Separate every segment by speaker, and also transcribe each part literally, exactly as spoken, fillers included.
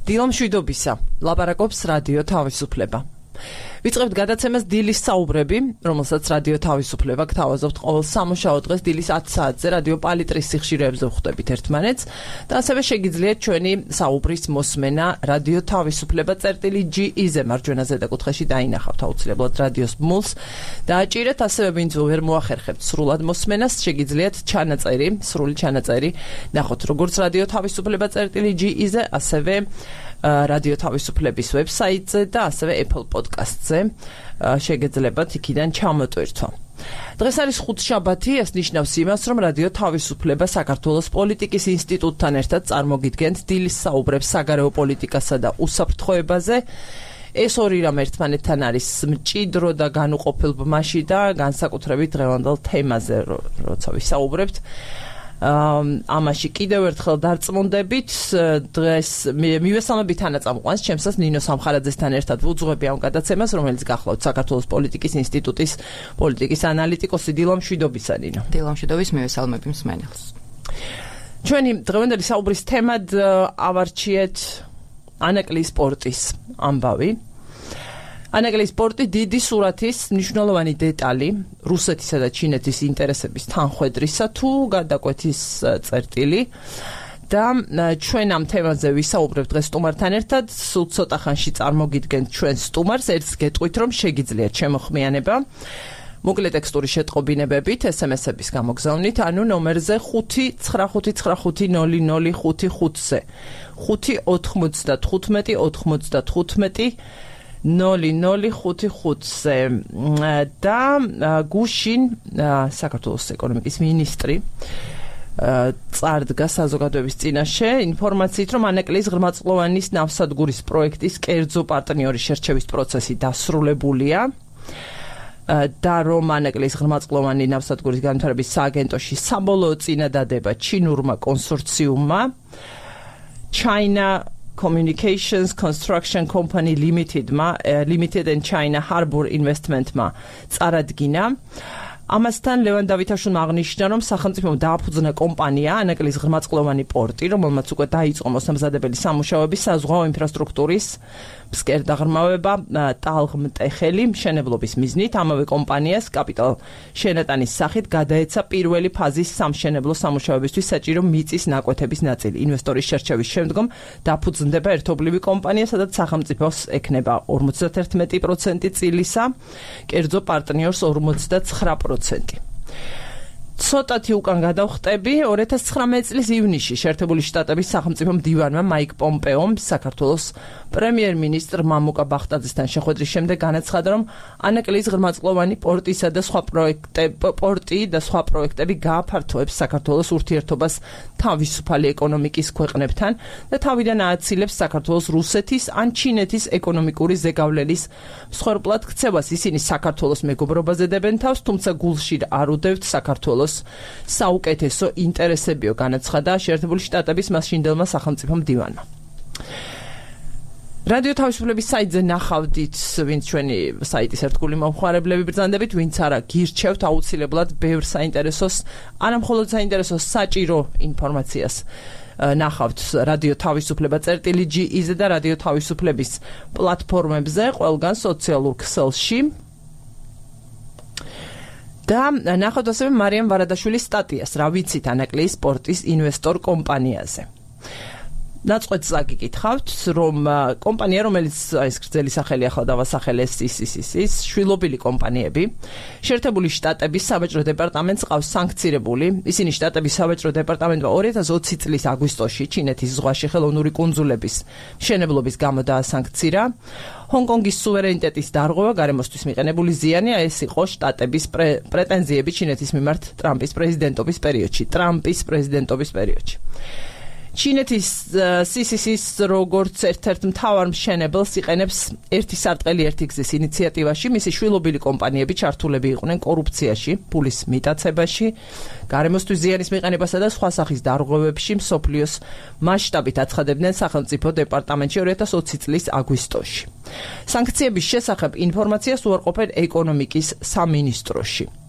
Speaker 1: დილო მშვიდობისა, ლაპარაკობს რადიო თავისუფლება. ვიწყებთ გადაცემას დილის საუბრები, რომელსაც რადიო თავისუფლება გთავაზობთ ყოველ სამუშაო დღეს დილის ათი საათზე რადიო პალიტრის სიხშირეებზე ვხვდებით ერთმანეთს და ასევე შეგიძლიათ ჩვენი საუბრის მოსმენა რადიო თავისუფლება წერტილი ჯი ი-ზე მარჯვენა ზედაკუთხეში დაინახავთ აუცილებლად რადიოს ბმულს დააჭირეთ, ასევე ვინც ვერ მოახერხებთ სრულად მოსმენას, შეგიძლიათ ჩანაწერი, სრული ჩანაწერი ნახოთ როგორც რადიო თავისუფლება წერტილი ჯი ი-ზე, ასევე რადიო თავისუფლების ვებსაიტზე და ასევე Apple Podcast-ზე შეგეძლებათ იქიდან ჩამოტვირთვა. დღეს არის ხუთშაბათი, ეს ნიშნავს იმას, რომ რადიო თავისუფლება საქართველოს პოლიტიკის ინსტიტუტთან ერთად წარმოგიდგენთ დილის საუბრებს საგარეო პოლიტიკასა და უსაფრთხოებაზე. ეს ორი რამ ერთმანეთთან არის მჭიდრო და განუყოფელ ბმაში და განსაკუთრებით დღევანდელ თემაზე, როცა ვისაუბრებთ. ამაში კიდევ ერთხელ დარწმუნდებით, დღეს მივესალმებით თანაწამყვანს, ჩემსაც ნინო სამხარაძესთან ერთად ვუძღვები ამ გადაცემას, რომელიც გახლავთ საქართველოს პოლიტიკის ინსტიტუტის პოლიტიკის ანალიტიკოსი. დილო მშვიდობისა, ნინო.
Speaker 2: დილო მშვიდობის, მივესალმები მსმენელს.
Speaker 1: ჩვენი დღევანდელი საუბრის თემად ავარჩიეთ ანაკლის სპორტის ამბავი. ანაკლის სპორტი დიდი სურათის მნიშვნელოვანი დეტალი რუსეთისა და ჩინეთის ინტერესების თანხვედრისა თუ გადაკვეთის წერტილი და ჩვენ ამ თემაზე ვისაუბრებთ დღეს სტუმართან ერთად. სულ ცოტა ხანში წარმოგიდგენთ ჩვენ სტუმარს, ერთს გეტყვით, რომ შეგიძლიათ შემოხმიანება მოკლე ტექსტური შეტყობინებებით ეს ემ ეს-ების გამოგზავნით, ანუ ნომერზე ხუთი ცხრა ხუთი ცხრა ხუთი ნული ნული ხუთი ხუთზე ხუთი ოთხმოცდათხუთმეტი ოთხმოცდათხუთმეტი ნული ნული ხუთი ხუთზე და გუშინ საქართველოს ეკონომიკის მინისტრი წარდგა საზოგადოების წინაშე ინფორმაციით, რომ ანაკლის ღრმაწლოვანის ნავსადგურის პროექტის კერძო პარტნიორის შერჩევის პროცესი დასრულებულია და რომ ანაკლის ღრმაწლოვანი ნავსადგურის განვითარების სააგენტოში საბოლოო წინადადება ჩინურმა კონსორციუმმა China Communications Construction Company Limited-მა, Limited and China Harbour Investment-მა წარადგინა. ამასთან ლევან დავითაშვილმა აღნიშნა, რომ სახელმწიფომ დააფუძნა კომპანია ანაკლის ღრმაწლოვანი პორტი, რომელმაც უკვე დაიწყო მოსამზადებელი სამუშაოები საზღვაო ინფრასტრუქტურის ფსკერდაღრმავება ტალღმტეხელი მშენებლობის მიზნით. ამავე კომპანიას კაპიტალ შენატანის სახით გადაეცა პირველი ფაზის სამშენებლო სამუშაოებისთვის საჭირო მიწის ნაკვეთების ნაწილი. ინვესტორის შერჩევის შემდგომ დაფუძნდება ერთობლივი კომპანია, სადაც სახელმწიფოს ექნება ორმოცდაერთი პროცენტი წილისა, კერძო პარტნიორს ორმოცდაცხრა პროცენტი. ცოტათი უკან გადავხტები, ორი ათას ცხრამეტი წლის ივნისში შეერთებული შტატების სახელმწიფო მდივანმა მაიკ პომპეომ საქართველოს პრემიერ-მინისტრ მამუკა ბახტაძესთან შეხვედრის შემდეგ განაცხადა, რომ ანაკლის ღრმაწლოვანი პორტისა და სხვა პროექტები პორტი და სხვა პროექტები გააფართოებს საქართველოს ურთიერთობას თავისუფალი ეკონომიკის ქვეყნებთან და თავიდან ააცილებს საქართველოს რუსეთის ან ჩინეთის ეკონომიკური ზეგავლენის მსხვერპლად ქცევას. ისინი საქართველოს მეგობრობაზე დებენ თავს, თუმცა გულში არ უდევთ საქართველოს საუკეთესო ინტერესებიო, განაცხადა შეერთებული შტატების მასშინდელმა სახელმწიფო მდივანმა. რადიო თავისუფლების საიტზე ნახავდით, ვინც ჩვენი საიტის ერთგული მომხმარებლები ბრძანდებით, ვინც არა გირჩევთ აუცილებლად ბევრ საინტერესოს, არამხოლოდ საინტერესოს, საჭირო ინფორმაციას ნახავთ რადიო თავისუფლება წერტილი ჯი ი-ზე და რადიო თავისუფლების პლატფორმებზე, ყველგან სოციალურ ქსელში. და ნახავთ ასევე მარიამ ვარადაშვილის სტატიას, რა ვიცით ანაკლის სპორტის ინვესტორ კომპანიაზე. ნაწყვეტს აგიკითხავთ, რომ კომპანია, რომელიც ეს გრძელი სახელი ახლა დავასახელეს ის ის ის ის შვილობილი კომპანიები, შეერთებული შტატების საბაჭრო დეპარტამენტს ყავს სანქცირებული. ისინი შტატების საბაჭრო დეპარტამენტმა ორი ათას ოცი წლის აგვისტოში ჩინეთის ზღვაში ხელოვნური კუნძულების მშენებლობის გამო დაასანქცირა. ჰონკონგის სუვერენიტეტის დარღვევა, გარემოსთვის მიყენებული ზიანი, ეს იყო შტატების პრეტენზიები ჩინეთის მიმართ ტრამპის პრეზიდენტობის პერიოდში. ტრამპის პრეზიდენტობის პერიოდში. ჩინეთის სი სი სი-ს როგორც ერთ-ერთ მთავარ მშენებელს იყენებს ერთი სარტყელი ერთი გზის ინიციატივაში. მისი შვილობილი კომპანიები ჩართულები იყვნენ კორუფციაში, ფულის მიტაცებაში, გარემოსთვის ზიანის მიყენებასა და სხვა სახის დარღვევებში მსოფლიოს მასშტაბით აცხადებდნენ სახელმწიფო დეპარტამენტში ორი ათას ოცი წლის აგვისტოში. სანქციების შესახებ ინფორმაციას უარყოფენ ეკონომიკის სამინისტროში.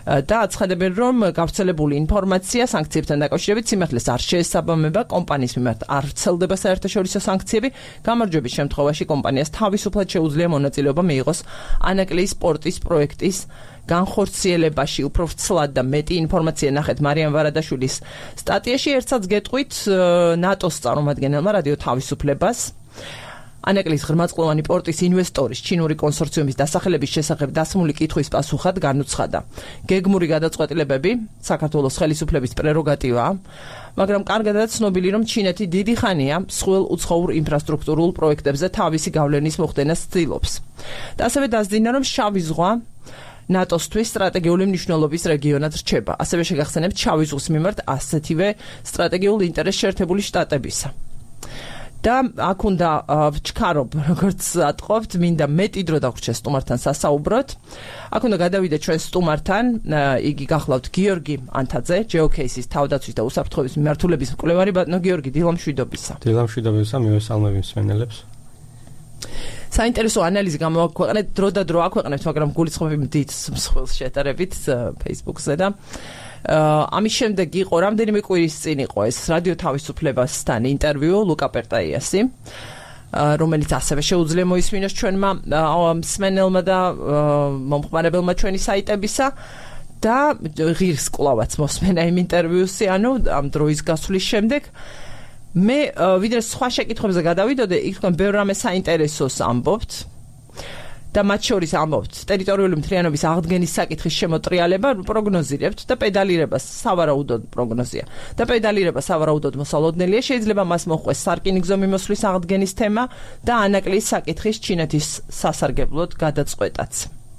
Speaker 1: და აცხადებენ, რომ გავრცელებული ინფორმაცია სანქციებთან დაკავშირებით სიმართლეს არ შეესაბამება, კომპანიის მიმართ არ ვრცელდება საერთაშორისო სანქციები, გამარჯვების შემთხვევაში კომპანიას თავისუფლად შეუძლია მონაწილეობა მიიღოს ანაკლიის სპორტის პროექტის განხორციელებაში. უფრო ვრცლად და მეტი ინფორმაცია ნახეთ მარიამ ვარადაშვილის სტატიაში. ერთსაც გეტყვით ნატოს წარმომადგენელმა რადიო თავისუფლებას ანაკლიის ღრმაწყლოვანი პორტის ინვესტორის ჩინური კონსორციუმის დასახელების შესახებ დასმული კითხვის პასუხად განუცხადა. გეგმური გადაწყვეტილებები საქართველოს ხელისუფლების პრეროგატივაა, მაგრამ კარგადაა ცნობილი, რომ ჩინეთი დიდი ხანია მსხვილ უცხოურ ინფრასტრუქტურულ პროექტებზე თავისი გავლენის მოხდენას ცდილობს. და ასევე დასძინა, რომ შავი ზღვა ნატოსთვის სტრატეგიული მნიშვნელობის რეგიონად რჩება. ასევე შეგახსენებთ შავი ზღვის მიმართ ასეთივე სტრატეგიულ ინტერესს შეერთებული შტატებისა. და აქ უნდა ვჩქარობ, როგორც ატყობთ, მინდა მეტი დრო დაგვრჩეს სტუმართან სასაუბროთ. აქ უნდა გადავიდეთ ჩვენ სტუმართან, იგი გახლავთ გიორგი ანთაძე, ჯეოკეისის თავდაცვის და უსაფრთხოების მიმართულების მკვლევარი. ბატონო გიორგი, დილამშვიდობისა.
Speaker 3: დილამშვიდობისა, მივესალმები მსმენელებს.
Speaker 1: საინტერესო ანალიზი გამოაქვეყნეთ, დრო და დრო აქვეყნებთ, მაგრამ გულისხმობები მდით მსხვილ შეტარებით Facebook-ზე და ამის შემდეგ იყო რამდენიმე კვირის წინ იყო ეს რადიო თავისუფლებასთან ინტერვიუ ლუკა პერტაიასი, რომელიც ასევე შეუძლია მოისმინოს ჩვენმა მსმენელმა და მომხმარებელმა ჩვენი საიტებისა და ღირს კვლავაც მოსმენა იმ ინტერვიუსი, ანუ ამ დროის გასვლის შემდეგ. მე ვიდრე სხვა შეკითხვებზე გადავიდოდე, იქ თქვენ ბევრ რამე საინტერესოს ამბობთ და მათ შორის ამბობთ ტერიტორიული მთლიანობის აღდგენის საკითხის შემოტრიალება, პროგნოზირებთ და პედალირებას სავარაუდოდ პროგნოზია. და პედალირება სავარაუდოდ მოსალოდნელია, შეიძლება მას მოჰყვეს სარკინიგზო მიმოსვლის აღდგენის თემა და ანაკლიის საკითხის ჩინეთის სასარგებლოდ გადაწყვეტაც.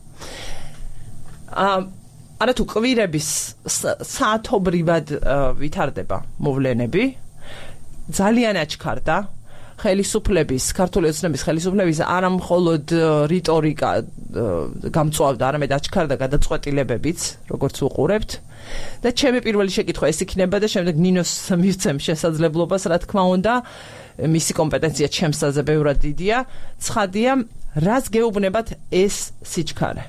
Speaker 1: არა თუ კვირების საათობრივად ვითარდება მოვლენები, ძალიან აჩქარდა ხელისუფლების, ქართული ოცნების ხელისუფლების არა მხოლოდ რიტორიკა გამწვავდა, არამედ აჩქარდა გადაწყვეტილებებიც, როგორც უყურებთ. და ჩემი პირველი შეკითხვა ეს იქნება და შემდეგ ნინოს მივცემ შესაძლებლობას, რა თქმა უნდა, მისი კომპეტენცია ჩემსაზე ბევრად დიდია. ცხადია, რას გეუბნებათ ეს სიჩქარე?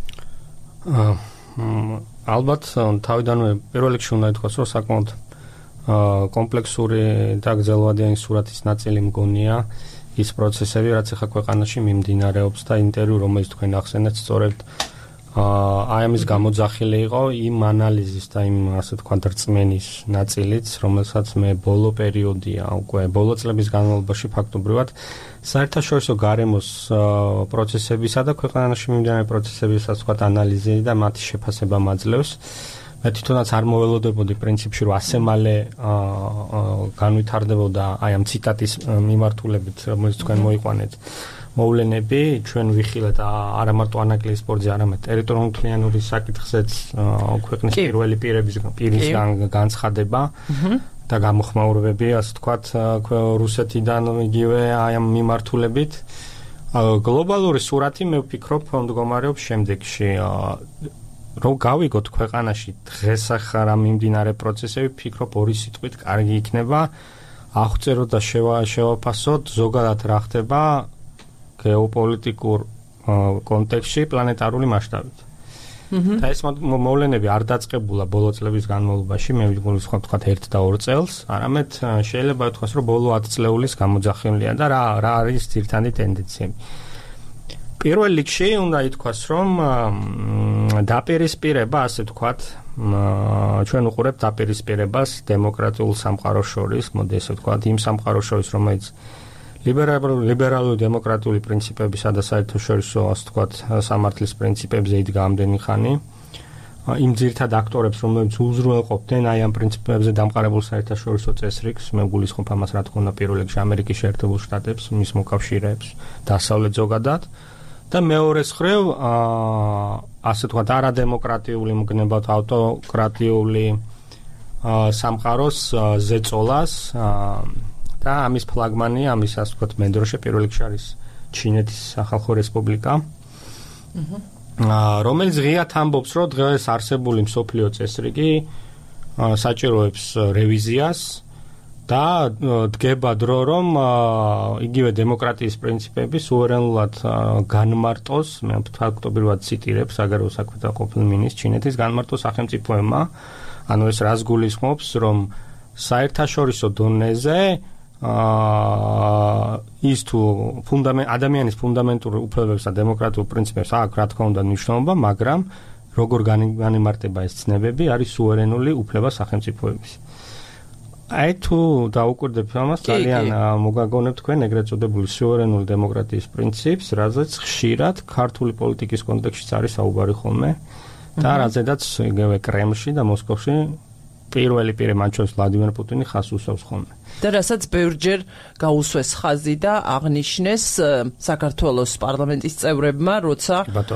Speaker 3: ალბათ თავიდანვე პირველ რიგში უნდა ითქვას, რომ საკმაოდ კომპლექსური და გრძელვადიანი სურათის ნაწილი მგონია ის პროცესები, რაც ახლა ქვეყანაში მიმდინარეობს და ინტერვიუ, რომელიც თქვენ ახსენეთ, სწორედ აი ამის გამოძახილი იყო იმ ანალიზის და იმ ასე ვთქვათ რწმენის ნაწილიც, რომელსაც მე ბოლო პერიოდია, უკვე ბოლო წლების განმავლობაში ფაქტობრივად საერთაშორისო გარემოს პროცესებისა და ქვეყანაში მიმდინარე პროცესების ასე ვთქვათ ანალიზი და მათი შეფასება მაძლევს. მე თვითონაც არ მოველოდებოდი პრინციპში, რომ ასე მალე განვითარდებოდა აი ამ ციტატის მიმართულებით, რომელიც თქვენ მოიყვანეთ მოვლენები, ჩვენ ვიხილეთ არა მარტო ანაკლიის სპორტზე, არამედ ტერიტორიული მთლიანობის საკითხზეც ქვეყნის პირველი პირების პირისგან განცხადება და გამოხმაურებები, ასე ვთქვათ, რუსეთიდან იგივე აი ამ მიმართულებით. გლობალური სურათი მე ვფიქრობ მდგომარეობს შემდეგში. რომ გავიგოთ ქვეყანაში დღეს ახლა მიმდინარე პროცესები, ვფიქრობ ორი სიტყვით კარგი იქნება აღწეროთ და შევაფასოთ ზოგადად რა ხდება გეოპოლიტიკურ კონტექსტში პლანეტარული მასშტაბით. და ეს მოვლენები არ დაწყებულა ბოლო წლების განმავლობაში, მე ვიგულისხმობ თქვათ ერთ და ორ წელს, არამედ შეიძლება ვთქვას, რომ ბოლო ათი წლეულის გამოძახილია და რა რა არის ძირითადი ტენდენციები. პირველ რიგში უნდა ითქვას, რომ დაპირისპირება, ასე ვთქვათ, ჩვენ უყურებთ დაპირისპირებას დემოკრატიულ სამყაროს შორის, მოდი ესე ვთქვათ, იმ სამყაროს შორის, რომელიც ლიბერალური დემოკრატიული პრინციპებისა და საერთაშორისო, ასე ვთქვათ, სამართლის პრინციპებზე იდგა ამდენი ხანი. იმ ძირითად აქტორებს, რომლებიც უზრუნველყოფდნენ აი ამ პრინციპებზე დამყარებულ საერთაშორისო წესრიგს, მე ვგულისხმობ ამას, რა თქმა უნდა, პირველ რიგში ამერიკის შეერთებულ შტატებს, მის მოკავშირეებს, დასავლეთ ზოგადად. და მეორე მხრივ, ასე ვთქვათ, არადემოკრატიული მგნებად ავტოკრატიული სამყაროს ზეწოლას და ამის ფლაგმანი, ამის ასე ვთქვათ, მენდროშე პირველ რიგში არის ჩინეთის სახალხო რესპუბლიკა, რომელიც ღიად ამბობს, რომ დღეს არსებული მსოფლიო წესრიგი საჭიროებს რევიზიას და დგება დრო, რომ იგივე დემოკრატიის პრინციპები სუვერენულად განმარტოს, მე ფაქტობრივად ციტირებ საგარეო საქმეთა ყოფილ მინისტრს ჩინეთის განმარტოს სახელმწიფოებმა, ანუ ეს რას გულისხმობს, რომ საერთაშორისო დონეზე ის თუ ფუნდამენტ ადამიანის ფუნდამენტურ უფლებებს და დემოკრატიულ პრინციპებს აქვს რა თქმა უნდა მნიშვნელობა, მაგრამ როგორ განიმარტება ეს ცნებები არის სუვერენული უფლება სახელმწიფოების. აი თუ დაუკვირდებით ამას, ძალიან მოგაგონებთ თქვენ ეგრეთ წოდებული სუვერენული დემოკრატიის პრინციპს, რაზეც ხშირად ქართული პოლიტიკის კონტექსტშიც არის საუბარი ხოლმე და რაზედაც იგივე კრემლში და მოსკოვში პირველი პირი მათ შორის ვლადიმერ პუტინი ხას უსვავს ხოლმე.
Speaker 1: და რასაც ბევრჯერ გაუსვეს ხაზი და აღნიშნეს საქართველოს პარლამენტის წევრებმა, როცა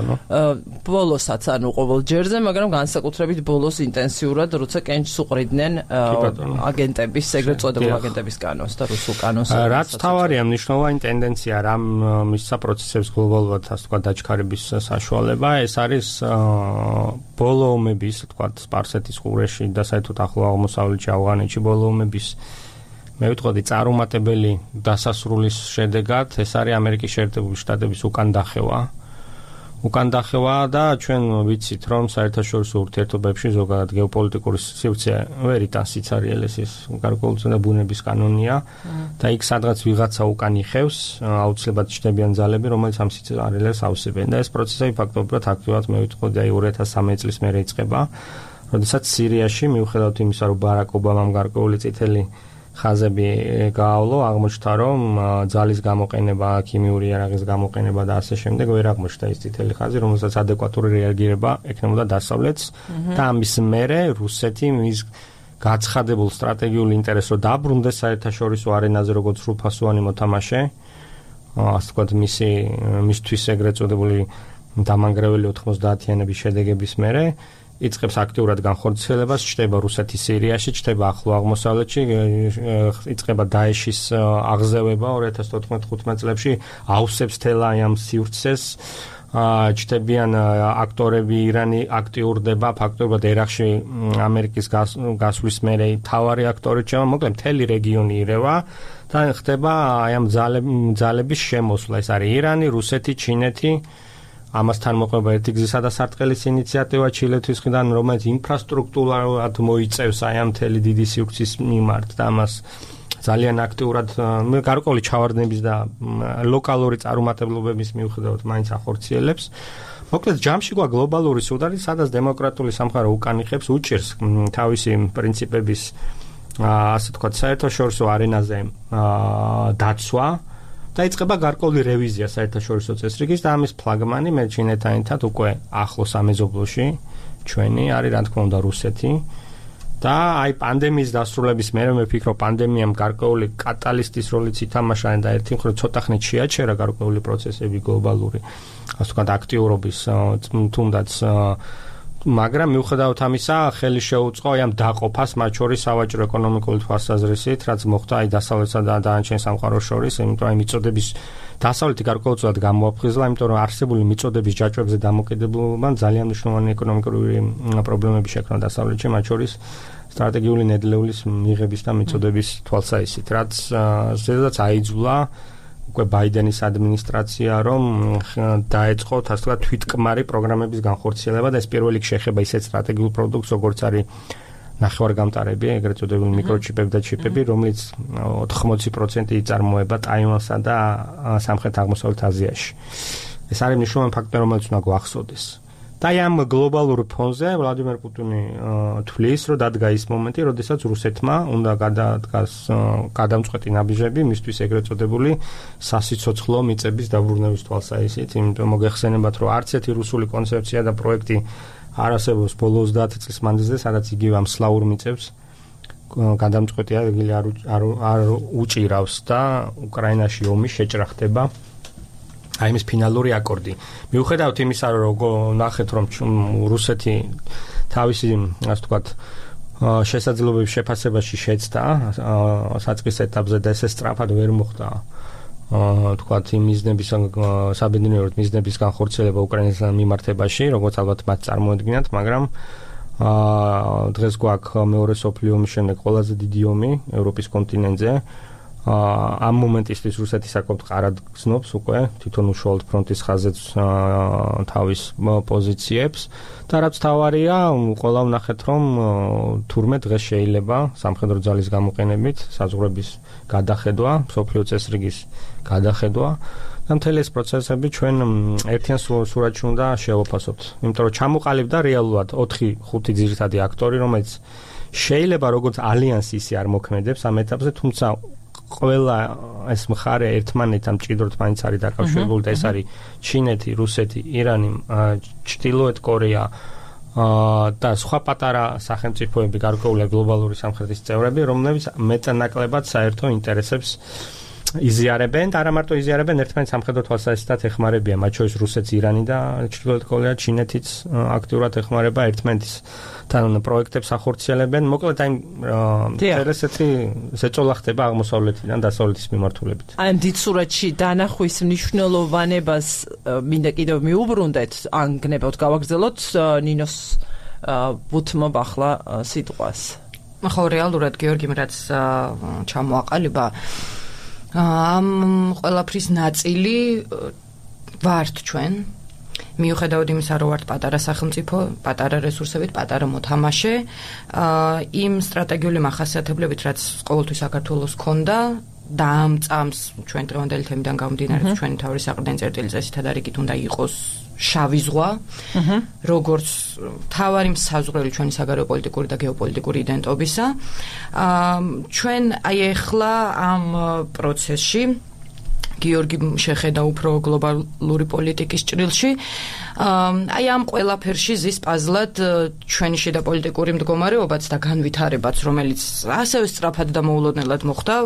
Speaker 1: ბოლოსაც ანუ ყოველ ჯერზე, მაგრამ განსაკუთრებით ბოლოს ინტენსიურად, როცა კენჭს უყრიდნენ აგენტების, ეგრეთ წოდებულ აგენტების კანონს და რუსულ კანონს.
Speaker 3: რაც თავარია მნიშვნელოვანი ტენდენცია, რამ მისცა პროცესებს გლობალურად, ასე ვთქვათ, დაჩქარების საშუალება, ეს არის ბოლო ომების, თქვათ, სპარსეთის ყურეში და საერთოდ ახლო აღმოსავლეთში, ავღანეთში ბოლო ომების მე ვიტყოდი წარუმატებელი დასასრულის შედეგად ეს არის ამერიკის შეერთებული შტატების უკან დახევა. უკან დახევა და ჩვენ ვიცით, რომ საერთაშორისო ურთიერთობებში ზოგადად გეოპოლიტიკური სივრცე ვერ იტანს სიცარიელეს, ის გარკვეულწილად ბუნების კანონია და იქ სადღაც ვიღაცა უკან იხევს, აუცილებლად ჩნდებიან ძალები, რომელიც ამ სიცარიელეს ავსებენ და ეს პროცესები ფაქტობრივად აქტიურად მე ვიტყოდი აი ორი ათას სამი წლის მერე იწყება, როდესაც სირიაში მიუხედავად იმისა, რომ ბარაკ ობამამ გარკვეული წითელი ხაზები გაავლო, აღმოჩნდა, რომ ძალის გამოყენება, ქიმიური იარაღის გამოყენება და ასე შემდეგ ვერ აღმოჩნდა ის წითელი ხაზი, რომელსაც ადეკვატური რეაგირება ექნებოდა დასავლეთს და ამის მერე რუსეთი მის გაცხადებულ სტრატეგიულ ინტერესს რომ დაბრუნდეს საერთაშორისო არენაზე როგორც სრულფასოვანი მოთამაშე, ასე ვთქვათ, მისი მისთვის ეგრეთ წოდებული დამანგრეველი ოთხმოცდაათიანების შედეგების მერე იწყებს აქტიურად განხორციელებას, ჩნდება რუსეთის სირიაში, ჩნდება ახლო აღმოსავლეთში, იწყება დაეშის აღზევება ორი ათას თოთხმეტ წლებში, აუსებს თელა ამ სივრცეს, ჩნდებიან აქტორები, ირანი აქტიურდება, ფაქტობრივად ერაყში ამერიკის გასვლის მერე თავარი აქტორი ჩება, მოკლედ მთელი რეგიონი ირევა და ხდება აი ამ ძალების შემოსვლა, ეს არის ირანი, რუსეთი, ჩინეთი. ამასთან მოყვება ერთი გზისა და სარტყელის ინიციატივა ჩილეთის მხრიდან, რომელიც ინფრასტრუქტურულად მოიწევს აი ამ მთელი დიდი სივრცის მიმართ და ამას ძალიან აქტიურად გარკვეული ჩავარდნების და ლოკალური წარუმატებლობების მიუხედავად მაინც ახორციელებს. მოკლედ ჯამში გვა გლობალური სუდარი, სადაც დემოკრატიული სამყარო უკან იხებს, უჭირს თავისი პრინციპების ასე ვთქვათ, საერთაშორისო არენაზე დაცვა. და იწყება გარკვეული რევიზია საერთაშორისო წესრიგის და ამის ფლაგმანი მე ჩინეთთან ერთად უკვე ახლოს სამეზობლოში ჩვენი არის რა თქმა უნდა რუსეთი და აი პანდემიის დასრულების მერე მე ვფიქრობ პანდემიამ გარკვეული კატალისტის როლიც ითამაშა და ერთი მხრივ ცოტა ხნით შეაჩერა გარკვეული პროცესები გლობალური ასე ვთქვათ აქტიურობის თუნდაც მაგრამ მიუხედავად ამისა ხელი შეუწყო ამ დაყოფას მათ შორის სავაჭრო ეკონომიკური თვალსაზრისით, რაც მოხდა აი დასავლეთსა და დანარჩენ სამყაროს შორის, იმიტომ აი მიწოდების დასავლეთი გარკვეულწილად გამოაფხიზლა, იმიტომ რომ არსებული მიწოდების ჯაჭვებზე დამოკიდებულობამ ძალიან მნიშვნელოვანი ეკონომიკური პრობლემები შექმნა დასავლეთში, მათ შორის სტრატეგიული ნედლეულის მიღების და მიწოდების თვალსაზრისით, რაც ზედაც აიძულა უკვე ბაიდენის ადმინისტრაცია რომ დაეწყოთ ასე ვთქვათ თვითკმარი პროგრამების განხორციელება და ეს პირველი შეხება ისეთ სტრატეგიულ პროდუქტს როგორც არის ნახევარგამტარები, ეგრეთ წოდებული მიკროჩიპები და ჩიპები, რომელიც ოთხმოცი პროცენტი იწარმოება ტაივანსა და სამხრეთ აღმოსავლეთ აზიაში. ეს არის მნიშვნელოვანი ფაქტორი, რომელიც უნდა გვახსოვდეს. და ამ გლობალურ ფონზე ვლადიმერ პუტინი თვლის, რომ დადგა ის მომენტი, როდესაც რუსეთმა უნდა გადადგას გადამწყვეტი ნაბიჯები მისთვის ეგრეთ წოდებული სასიცოცხლო მიწების დაბრუნების თვალსაზრისით, იმიტომ მოგეხსენებათ, რომ არც ერთი რუსული კონცეფცია და პროექტი არ არსებობს ბოლო ოცდაათი წლის მანძილზე, სადაც იგივე ამ სლავურ მიწებს გადამწყვეტი ადგილი არ უჭირავს და უკრაინაში ომი შეჭრა ხდება. აი ეს ფინალური აკორდი. მიუხედავად იმისა, რომ ნახეთ, რომ რუსეთი თავისი, ასე ვთქვათ, შესაძლებლობების შეფასებაში შეცდა საწყის ეტაპზე და ესე სწრაფად ვერ მოხდა, ვთქვათ, იმ მიზნების საბედნიეროდ მიზნების განხორციელება უკრაინის მიმართებაში, როგორც ალბათ მათ წარმოედგინათ, მაგრამ აა დღეს გვაქვს მეორე სოფლიო ომის შემდეგ ყველაზე დიდი ომი ევროპის კონტინენტზე. აა ამ მომენტისთვის რუსეთი საკმაოდ ყარად გრძნობს უკვე თვითონ უშუალოდ ფრონტის ხაზეც თავის პოზიციებს და რაც თავარია, ყველა ვნახეთ რომ თურმე დღეს შეიძლება სამხედრო ძალის გამოყენებით საზღვრების გადახედვა, სოფლიო წესრიგის გადახედვა და მთელი ეს პროცესები ჩვენ ერთიან სურათში უნდა შევაფასოთ. იმიტომ რომ ჩამოყალიბდა რეალურად ოთხი ხუთი ძირითადი აქტორი, რომელიც შეიძლება როგორც ალიანსი ისე არ მოქმედებს ამ ეტაპზე, თუმცა ყველა ეს მხარე ერთმანეთთან მჭიდროდ მაინც არის დაკავშირებული და ეს არის ჩინეთი, რუსეთი, ირანი, ჩრდილოეთ კორეა და სხვა პატარა სახელმწიფოები გარკვეული გლობალური სამხრეთის წევრები, რომლებიც მეტნაკლებად საერთო ინტერესებს იზიარებენ და არა მარტო იზიარებენ, ერთმანეთს სამხედრო თვალსაზრისით ეხმარებიან, მათ შორის რუსეთს, ირანი და ჩრდილოეთ კორეა, ჩინეთიც აქტიურად ეხმარება ერთმანეთის თან პროექტებს ახორციელებენ. მოკლედ აი ესეთი ზეწოლა ხდება აღმოსავლეთიდან დასავლეთის მიმართულებით.
Speaker 1: აი ამ დიდ სურათში დანახვის მნიშვნელოვანებას მინდა კიდევ მიუბრუნდეთ, ან გნებავთ გავაგრძელოთ ნინოს ბუთმობ ახლა სიტყვას.
Speaker 2: ხო, რეალურად გიორგიმ რაც ჩამოაყალიბა ამ ყველაფრის ნაწილი ვართ ჩვენ. მიუხედავად იმისა, რომ ვართ პატარა სახელმწიფო, პატარა რესურსებით, პატარა მოთამაშე, იმ სტრატეგიული მახასიათებლებით, რაც ყოველთვის საქართველოს ჰქონდა და ამ წამს ჩვენ დღევანდელი თემიდან გამომდინარე, ჩვენი თავი საყრდენი წერტილი წესითად არიგით უნდა იყოს შავი ზღვა, როგორც თავარი მსაზღვრელი ჩვენი საგარეო პოლიტიკური და გეოპოლიტიკური იდენტობისა. ჩვენ აი ახლა ამ პროცესში გიორგი შეხედა უფრო გლობალური პოლიტიკის ჭრილში. აი ამ ყველაფერში ზის პაზლად ჩვენი შიდა პოლიტიკური მდგომარეობაც და განვითარებაც, რომელიც ასევე სწრაფად და მოულოდნელად მოხდა,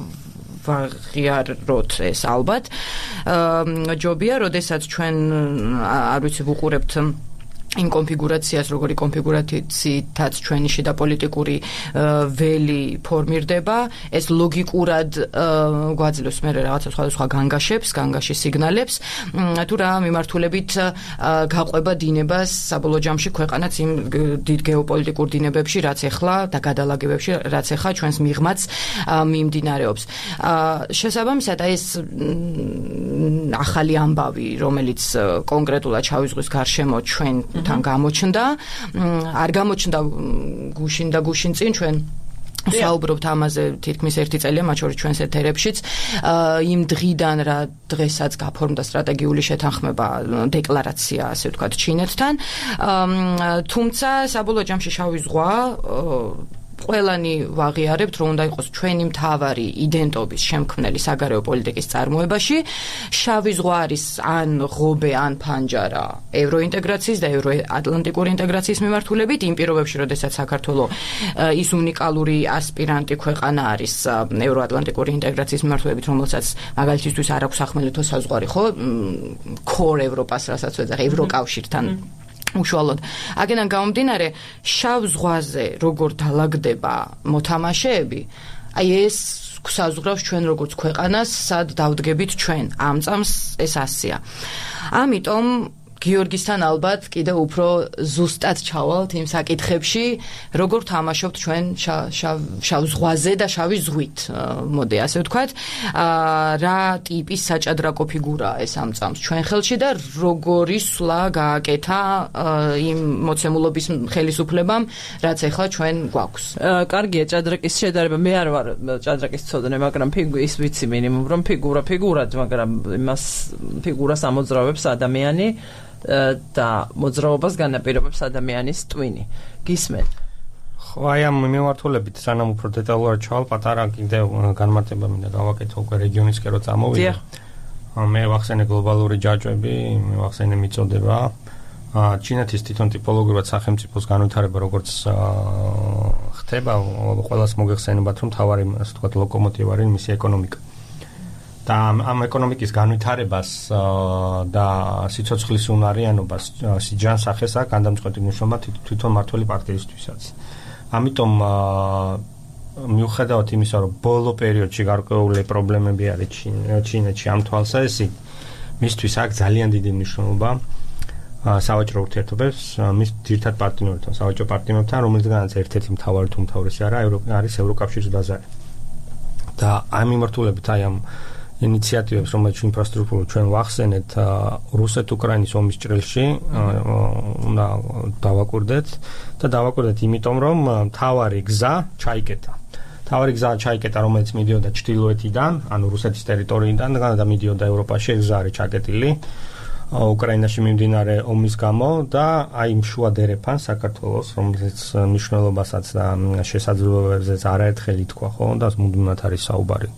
Speaker 2: ვაღიაროთ ეს ალბათ. ჯობია, როდესაც ჩვენ არ ვიცი ვუყურებთ იმ კონფიგურაციას, როგორი კონფიგურაციითაც ჩვენი შიდა პოლიტიკური ველი ფორმირდება, ეს ლოგიკურად გვაძლევს მე რაღაცა სხვადასხვა განგაშებს, განგაშის სიგნალებს, თუ რა მიმართულებით გაყვება დინებას საბოლოო ჯამში ქვეყანაც იმ დიდ გეოპოლიტიკურ დინებებში, რაც ახლა და გადალაგებებში, რაც ახლა ჩვენს მიღმაც მიმდინარეობს. შესაბამისად, ეს ახალი ამბავი, რომელიც კონკრეტულად შავი ზღვის გარშემო ჩვენ თან გამოჩნდა, არ გამოჩნდა გუშინ და გუშინ წინ ჩვენ საუბრობთ ამაზე თითქმის ერთი წელია, მათ შორის ჩვენს ეთერებშიც, იმ დღიდან რა დღესაც გაფორმდა სტრატეგიული შეთანხმება, დეკლარაცია, ასე ვთქვათ, ჩინეთთან. თუმცა საბოლოო ჯამში შავი ზღვა ყველანი ვაღიარებთ, რომ უნდა იყოს ჩვენი მთავარი იდენტობის შემქმნელი საგარეო პოლიტიკის წარმოებაში. შავი ზღვა არის ან ღობე, ან ფანჯარა ევროინტეგრაციის და ევროატლანტიკური ინტეგრაციის მიმართულებით, იმ პირობებში, როდესაც საქართველო ის უნიკალური ასპირანტი ქვეყანა არის ევროატლანტიკური ინტეგრაციის მიმართულებით, რომელსაც მაგალითისთვის არ აქვს სახმელეთო საზღვარი, ხო? ქორ ევროპას, რასაც ვეძახ, ევროკავშირთან უშუალოდ. აგენან გამომდინარე, შავ ზღვაზე როგორ დალაგდება მოთამაშეები, აი ეს გვსაზღვრავს ჩვენ როგორც ქვეყანას, სად დავდგებით ჩვენ. ამ წამს ეს ასია. ამიტომ გიორგისთან ალბათ კიდევ უფრო ზუსტად ჩავალთ იმ საკითხებში, როგორ თამაშობთ ჩვენ შავ ზღვაზე და შავი ზღვით, მოდი ასე ვთქვათ, რა ტიპის საჭადრაკო ფიგურაა ეს ამ წამს ჩვენ ხელში და როგორი სვლა გააკეთა იმ მოცემულობის ხელისუფლებამ, რაც ახლა ჩვენ გვაქვს.
Speaker 1: კარგია, ჭადრაკის შედარება, მე არ ვარ ჭადრაკის მცოდნე, მაგრამ ის ვიცი მინიმუმ, რომ ფიგურა ფიგურად, მაგრამ იმას ფიგურას ამოძრავებს ადამიანი და მოძრაობას განაპირობებს ადამიანის ტვინი. გისმენთ?
Speaker 3: ხო, აი ამ მიმართულებით სანამ უფრო დეტალურად ჩავალ, პატარა კიდევ განმარტება მინდა გავაკეთო უკვე რეგიონისკენ რო წამოვიდე. მე ვახსენე გლობალური ჯაჭვები, მე ვახსენე მიწოდება. ჩინეთის თვითონ ტიპოლოგიურად სახელმწიფოს განვითარება როგორც ხდება, ყველას მოგეხსენებათ, რომ თავარი, ასე ვთქვათ, ლოკომოტივი არის მისი ეკონომიკა. და ამ ეკონომიკის განვითარებას და სიცოცხლის უნარიანობას სიჯანს ახესა გადამწყვეტი მნიშვნელობა თვითონ მმართველი პარტიისთვისაც. ამიტომ მიუხედავად იმისა, რომ ბოლო პერიოდში გარკვეული პრობლემები არის ჩინეთში ამ თვალსაზრისით, მისთვის აქვს ძალიან დიდი მნიშვნელობა სავაჭრო ურთიერთობებს მის ძირითად პარტნიორთან, სავაჭრო პარტნიორთან, რომელთაგანაც ერთ-ერთი მთავარი თუ მთავრესი არა არის ევროკავშირის ბაზარი. და ამ მიმართულებით აი ამ ინიციატივებს, რომელიც ინფრასტრუქტურულ ჩვენ ვახსენეთ რუსეთ-უკრაინის ომის ჭრილში, უნდა დავაკვირდეთ და დავაკვირდეთ იმიტომ, რომ მთავარი გზა ჩაიკეტა. მთავარი გზა ჩაიკეტა, რომელიც მიდიოდა ჩრდილოეთიდან, ანუ რუსეთის ტერიტორიიდან და მიდიოდა ევროპაში, გზა არის ჩაკეტილი უკრაინაში მიმდინარე ომის გამო და აი იმ შუა დერეფანს საქართველოს, რომელიც მნიშვნელობასაც და შესაძლებლობებზეც არაერთხელ ითქვა, ხო, და მუდმივად არის საუბარი.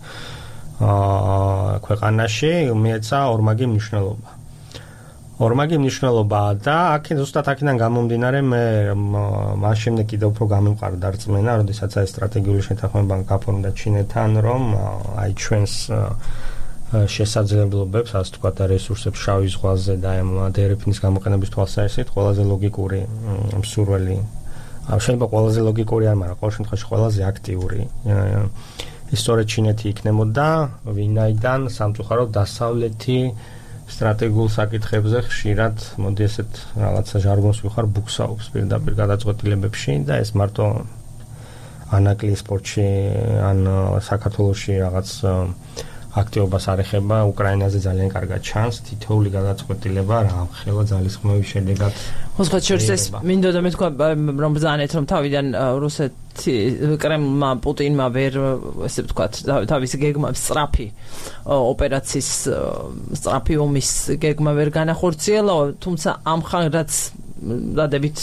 Speaker 3: აა ქვეყანაში მიეცა ორმაგი მნიშვნელობა. ორმაგი მნიშვნელობა და აქ ზუსტად აქედან გამომდინარე მე მას შემდეგ კიდევ უფრო გამიმყარდა რწმენა, როდესაც აი სტრატეგიული შეთანხმება გაფორმდა ჩინეთთან, რომ აი ჩვენს შესაძლებლობებს, ასე ვთქვათ, რესურსებს შავი ზღვაზე და ამ დერეფნის გამოყენების თვალსაზრისით ყველაზე ლოგიკური მსურველი, შეიძლება ყველაზე ლოგიკური არ, მაგრამ ყოველ შემთხვევაში ყველაზე აქტიური ისტორია ჩინეთი იქნებოდა, ვინაიდან სამწუხაროდ დასავლეთი სტრატეგიულ საკითხებზე ხშირად, მოდი ესეთ რაღაცა ჟარგონს ვიხარ, ბუქსაობს პირდაპირ გადაწყვეტილებებში და ეს მარტო ანაკლიის სპორტში ან საქართველოში რაღაც აქტივობას არ ეხება, უკრაინაზე ძალიან კარგად ჩანს, თითოეული გადაწყვეტილება რა ხელა ძალისხმევის შედეგად.
Speaker 1: ხოხოთ შორის ეს მინდოდა მეთქვა რომ ბრძანეთ რომ თავიდან რუსეთი კრემლმა პუტინმა ვერ ესე ვთქვათ თავისი გეგმა სწრაფი ოპერაციის სწრაფი ომის გეგმა ვერ განახორციელა, თუმცა ამ ხანრაც დადებით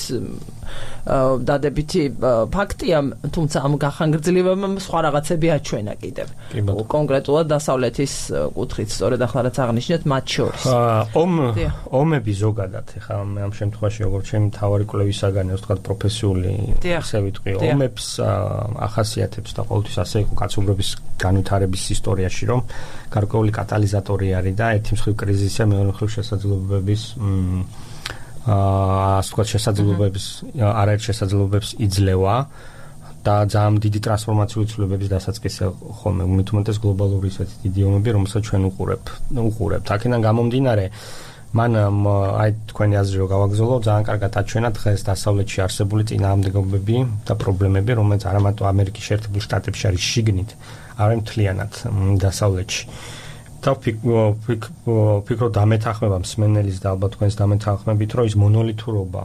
Speaker 1: დადებითი ფაქტია, თუმცა ამ გახანგრძლივებამ სხვა რაღაცები აჩვენა კიდევ. კონკრეტულად დასავლეთის კუთხით, სწორედ ახლა რაც აღნიშნეთ, მათ შორის.
Speaker 3: ომ ომები ზოგადად, ეხლა ამ შემთხვევაში როგორც ჩემი თავარი კვლევისაგანი, ასე ვთქვათ, პროფესიული, ასე ვიტყვი, ომებს ახასიათებს და ყოველთვის ასე იყო კაცობრიობის განვითარების ისტორიაში, რომ გარკვეული კატალიზატორი არის და ერთი მხრივ კრიზისია, მეორე მხრივ შესაძლებლობების აა ასე ვთქვათ, შესაძლებლობების არაერთ შესაძლებლობებს იძლევა და ძალიან დიდი ტრანსფორმაციული ცვლილებების დასაწყისია ხოლმე, მით უმეტეს გლობალური ისეთი დიდი ომები, რომელსაც ჩვენ უყურებთ, უყურებთ. აქედან გამომდინარე, მან აი თქვენი აზრი რო გავაგზავნო, ძალიან კარგად აჩვენა დღეს დასავლეთში არსებული წინააღმდეგობები და პრობლემები, რომელიც არა მარტო ამერიკის შეერთებულ შტატებში არის შიგნით, არამედ მთლიანად დასავლეთში. და ვფიქრობ დამეთანხმება მსმენელის და ალბათ თქვენს დამეთანხმებით, რომ ის მონოლითურობა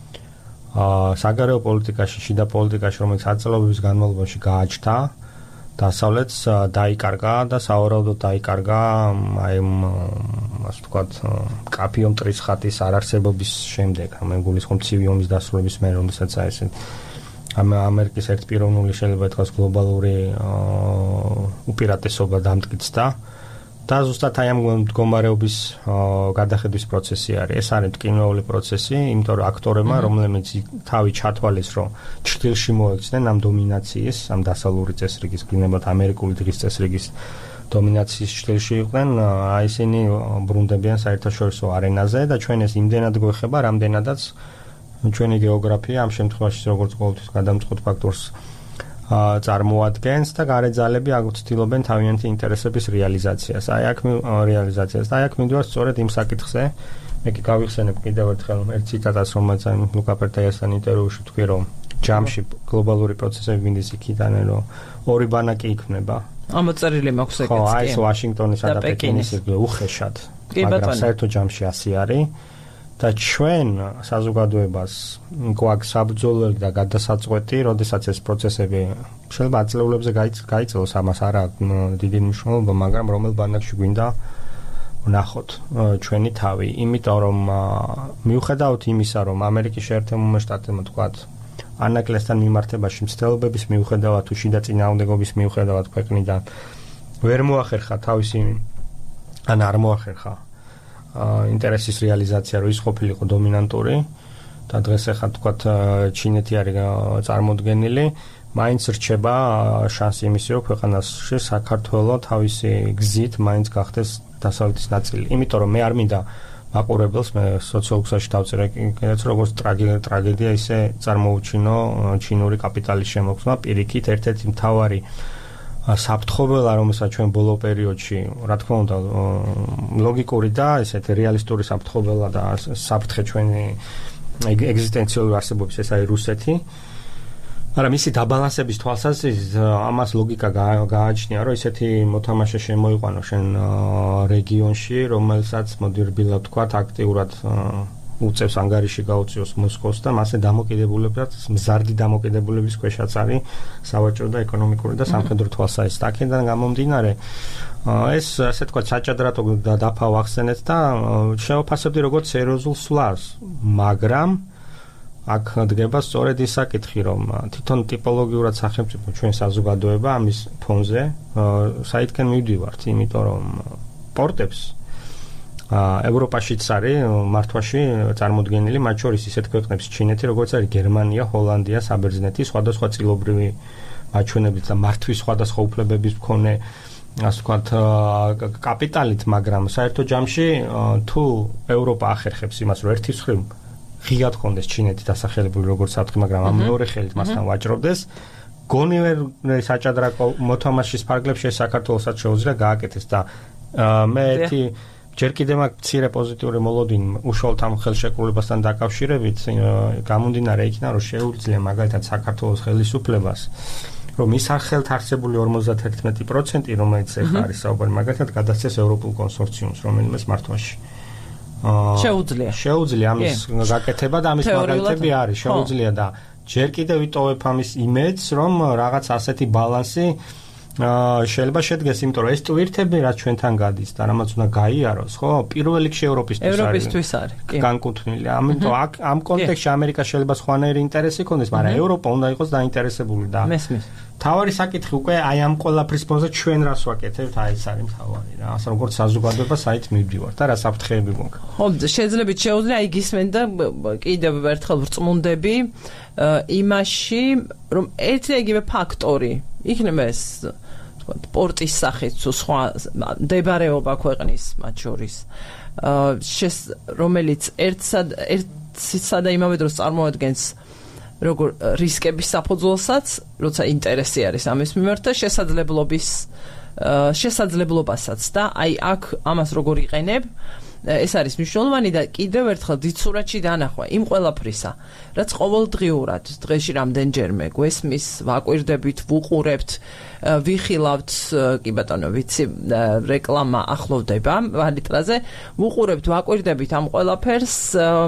Speaker 3: აა საგარეო პოლიტიკაში, შიდა პოლიტიკაში, რომელიც აწლავების განმავლობაში გააჩნდა, დასავლეთს დაიკარგა და სავარაუდოდ დაიკარგა აი ასე ვთქვათ, კაფიო მტრის ხატის არარსებობის შემდეგ, მე გულისხმობ ცივი ომის დასრულების მერე, რომელსაც აი ეს ამერიკის ერთპიროვნული შეიძლება ითქვას გლობალური უპირატესობა დამტკიცდა. და ზუსტად აი ამ მდგომარეობის გადახედვის პროცესი არის. ეს არის მტკივნეული პროცესი, იმიტომ რომ აქტორებმა, რომლებიც თავი ჩათვალეს, რომ ჩრდილში მოექცნენ ამ დომინაციის, ამ დასავლური წესრიგის, გინებათ ამერიკული დღის წესრიგის დომინაციის ჩრდილში იყვნენ, აი ისინი ბრუნდებიან საერთაშორისო არენაზე და ჩვენ ეს იმდენად გვეხება, რამდენადაც ჩვენი გეოგრაფია ამ შემთხვევაში როგორც ყოველთვის გადამწყვეტ ფაქტორს წარმოადგენს და გარე ძალები აგუცდილობენ თავიანთი ინტერესების რეალიზაციას. აი აქ რეალიზაციას და აი აქ მივიდივართ სწორედ იმ საკითხზე. მე კი გავიხსენებ კიდევ ერთხელ ერთ ციტატას, რომელიც აი ლუკა პერტაიასთან ინტერვიუში თქვი, რომ ჯამში გლობალური პროცესები მინდის იქიდან, რომ ორი ბანაკი იქმნება.
Speaker 1: ამოწერილი მაქვს ეგეც კი.
Speaker 3: ხო, აი ეს ვაშინგტონისა და პეკინის უხეშად. მაგრამ საერთო ჯამში ასე არის. და ჩვენ საზოგადოებას გვაქვს საბრძოლველი და გადასაწყვეტი, როდესაც ეს პროცესები შეიძლება აწლეულებზე გაიწელოს, ამას არა დიდი მნიშვნელობა, მაგრამ რომელ ბანაკში გვინდა ვნახოთ ჩვენი თავი, იმიტომ რომ მიუხედავად იმისა, რომ ამერიკის შეერთებულმა შტატებმა თქვათ ანაკლესთან მიმართებაში მცდელობების მიუხედავად თუ შიდა წინააღმდეგობის მიუხედავად ქვეყნიდან ვერ მოახერხა თავისი ან არ მოახერხა ინტერესის რეალიზაცია, რომ ის ყოფილიყო დომინანტური და დღეს ახლა თქვათ ჩინეთი არის წარმოდგენილი, მაინც რჩება შანსი იმისი, რომ ქვეყანაში საქართველოს თავისი გზით მაინც გახდეს დასავლეთის ნაწილი. იმიტომ რომ მე არ მინდა მაყურებელს, მე სოციოლოგიაში დავწერე კიდეც როგორც ტრაგედია ისე წარმოუჩინო ჩინური კაპიტალის შემოქმედება, პირიქით ერთ-ერთი მთავარი საფრთხობელა, რომელსაც ჩვენ ბოლო პერიოდში, რა თქმა უნდა, ლოგიკური და ესეთი რეალისტური საფრთხობელა და საფრთხე ჩვენი ეგზისტენციური არსებობის ეს არის რუსეთი. მაგრამ მისი დაბალანსების თვალსაზრისით ამას ლოგიკა გააჩნია, რომ ესეთი მოთამაშე შემოიყვანო შენ რეგიონში, რომელსაც მოდი რბილად ვთქვათ, აქტიურად უწევს ანგარიში გაუწიოს მოსკოვს და მასე დამოკიდებულებას, მზარდი დამოკიდებულების ქვეშაც არის სავაჭრო და ეკონომიკური და სამხედრო თვალსაზრისით. აქედან გამომდინარე, ეს ასე თქვა საჭადრათო დაფა ვახსენეთ და შევაფასებდი როგორც სერიოზულ სვლას, მაგრამ აქ დგება სწორედ ის საკითხი, რომ თვითონ ტიპოლოგიურად სახელმწიფო ჩვენ საზოგადოება ამის ფონზე საითკენ მივდივართ, იმიტომ რომ პორტებს ევროპაშიც არის მართვაში წარმოდგენილი, მათ შორის ისეთ ქვეყნებს ჩინეთი, როგორც არის გერმანია, ჰოლანდია, საბერძნეთი, სხვადასხვა წილობრივი მაჩვენებლით და მართვის სხვადასხვა უფლებების მქონე ასე ვთქვათ კაპიტალით, მაგრამ საერთო ჯამში თუ ევროპა ახერხებს იმას, რომ ერთი მხრივ ღიად ხონდეს ჩინეთი დასახელებული როგორც სათხი, მაგრამ ამ მეორე ხელით მასთან ვაჭრობდეს, გონივერ საჭადრაკო მოთამაშის ფარგლებში საქართველოსაც შეუძლია გააკეთეს და მე ერთი ჯერ კიდევ მაგ მცირე პოზიტიური მოლოდინი უშუალოდ ამ ხელშეკრულებასთან დაკავშირებით გამომდინარე იქნა, რომ შეუძლია მაგალითად საქართველოს ხელისუფლებას, რომ ის ხელთ არსებული ორმოცდაათი პროცენტი, რომელიც ახლა არის საუბარი, მაგალითად გადასცეს ევროპულ კონსორციუმს, რომელმაც მართვაში
Speaker 1: შეუძლია.
Speaker 3: შეუძლია ამის გაკეთება და ამის მაგალითები არის, შეუძლია და ჯერ კიდევ ვიტოვებ ამის იმედს, რომ რაღაც ასეთი ბალანსი შეიძლება შედგეს, იმიტომ რომ ეს ტვირთები რაც ჩვენთან გადის და რამაც უნდა გაიაროს, ხო? პირველ რიგში ევროპისთვის არის.
Speaker 1: ევროპისთვის არის. კი.
Speaker 3: განკუთვნილი. ამიტომ აქ ამ კონტექსტში ამერიკა შეიძლება სხვანაირი ინტერესი ჰქონდეს, მაგრამ ევროპა უნდა იყოს დაინტერესებული და
Speaker 1: მესმის.
Speaker 3: თავარი საკითხი უკვე აი ამ ყველაფრის ფონზე ჩვენ რას ვაკეთებთ, აი ეს არის თავარი რა. ასე როგორც საზოგადოება საით მივდივართ და რა საფრთხეები გვაქვს.
Speaker 1: ხო, შეძლებთ შეუძლია აი გისმენ და კიდევ ერთხელ ვრწმუნდები იმაში, რომ ერთი და იგივე ფაქტორი იქნება ეს პორტის სახით თუ სხვა მდებარეობა ქვეყნის მათ შორის რომელიც ერთსა ერთსა და იმავე დროს წარმოადგენს როგორ რისკების საფუძველსაც, როცა ინტერესი არის ამის მიმართ და შესაძლებლობის შესაძლებლობასაც და აი აქ ამას როგორ იყენებ, ეს არის მნიშვნელოვანი და კიდევ ერთხელ დიდ სურათში დანახვა იმ ყველაფრისა, რაც ყოველდღიურად დღეში რამდენჯერმე გვესმის, ვაკვირდებით, ვუყურებთ, ვიხილავთ, კი ბატონო, ვიცი, რეკლამა ახლოვდება ვალიტრაზე, ვუყურებთ, ვაკვირდებით ამ ყველაფერს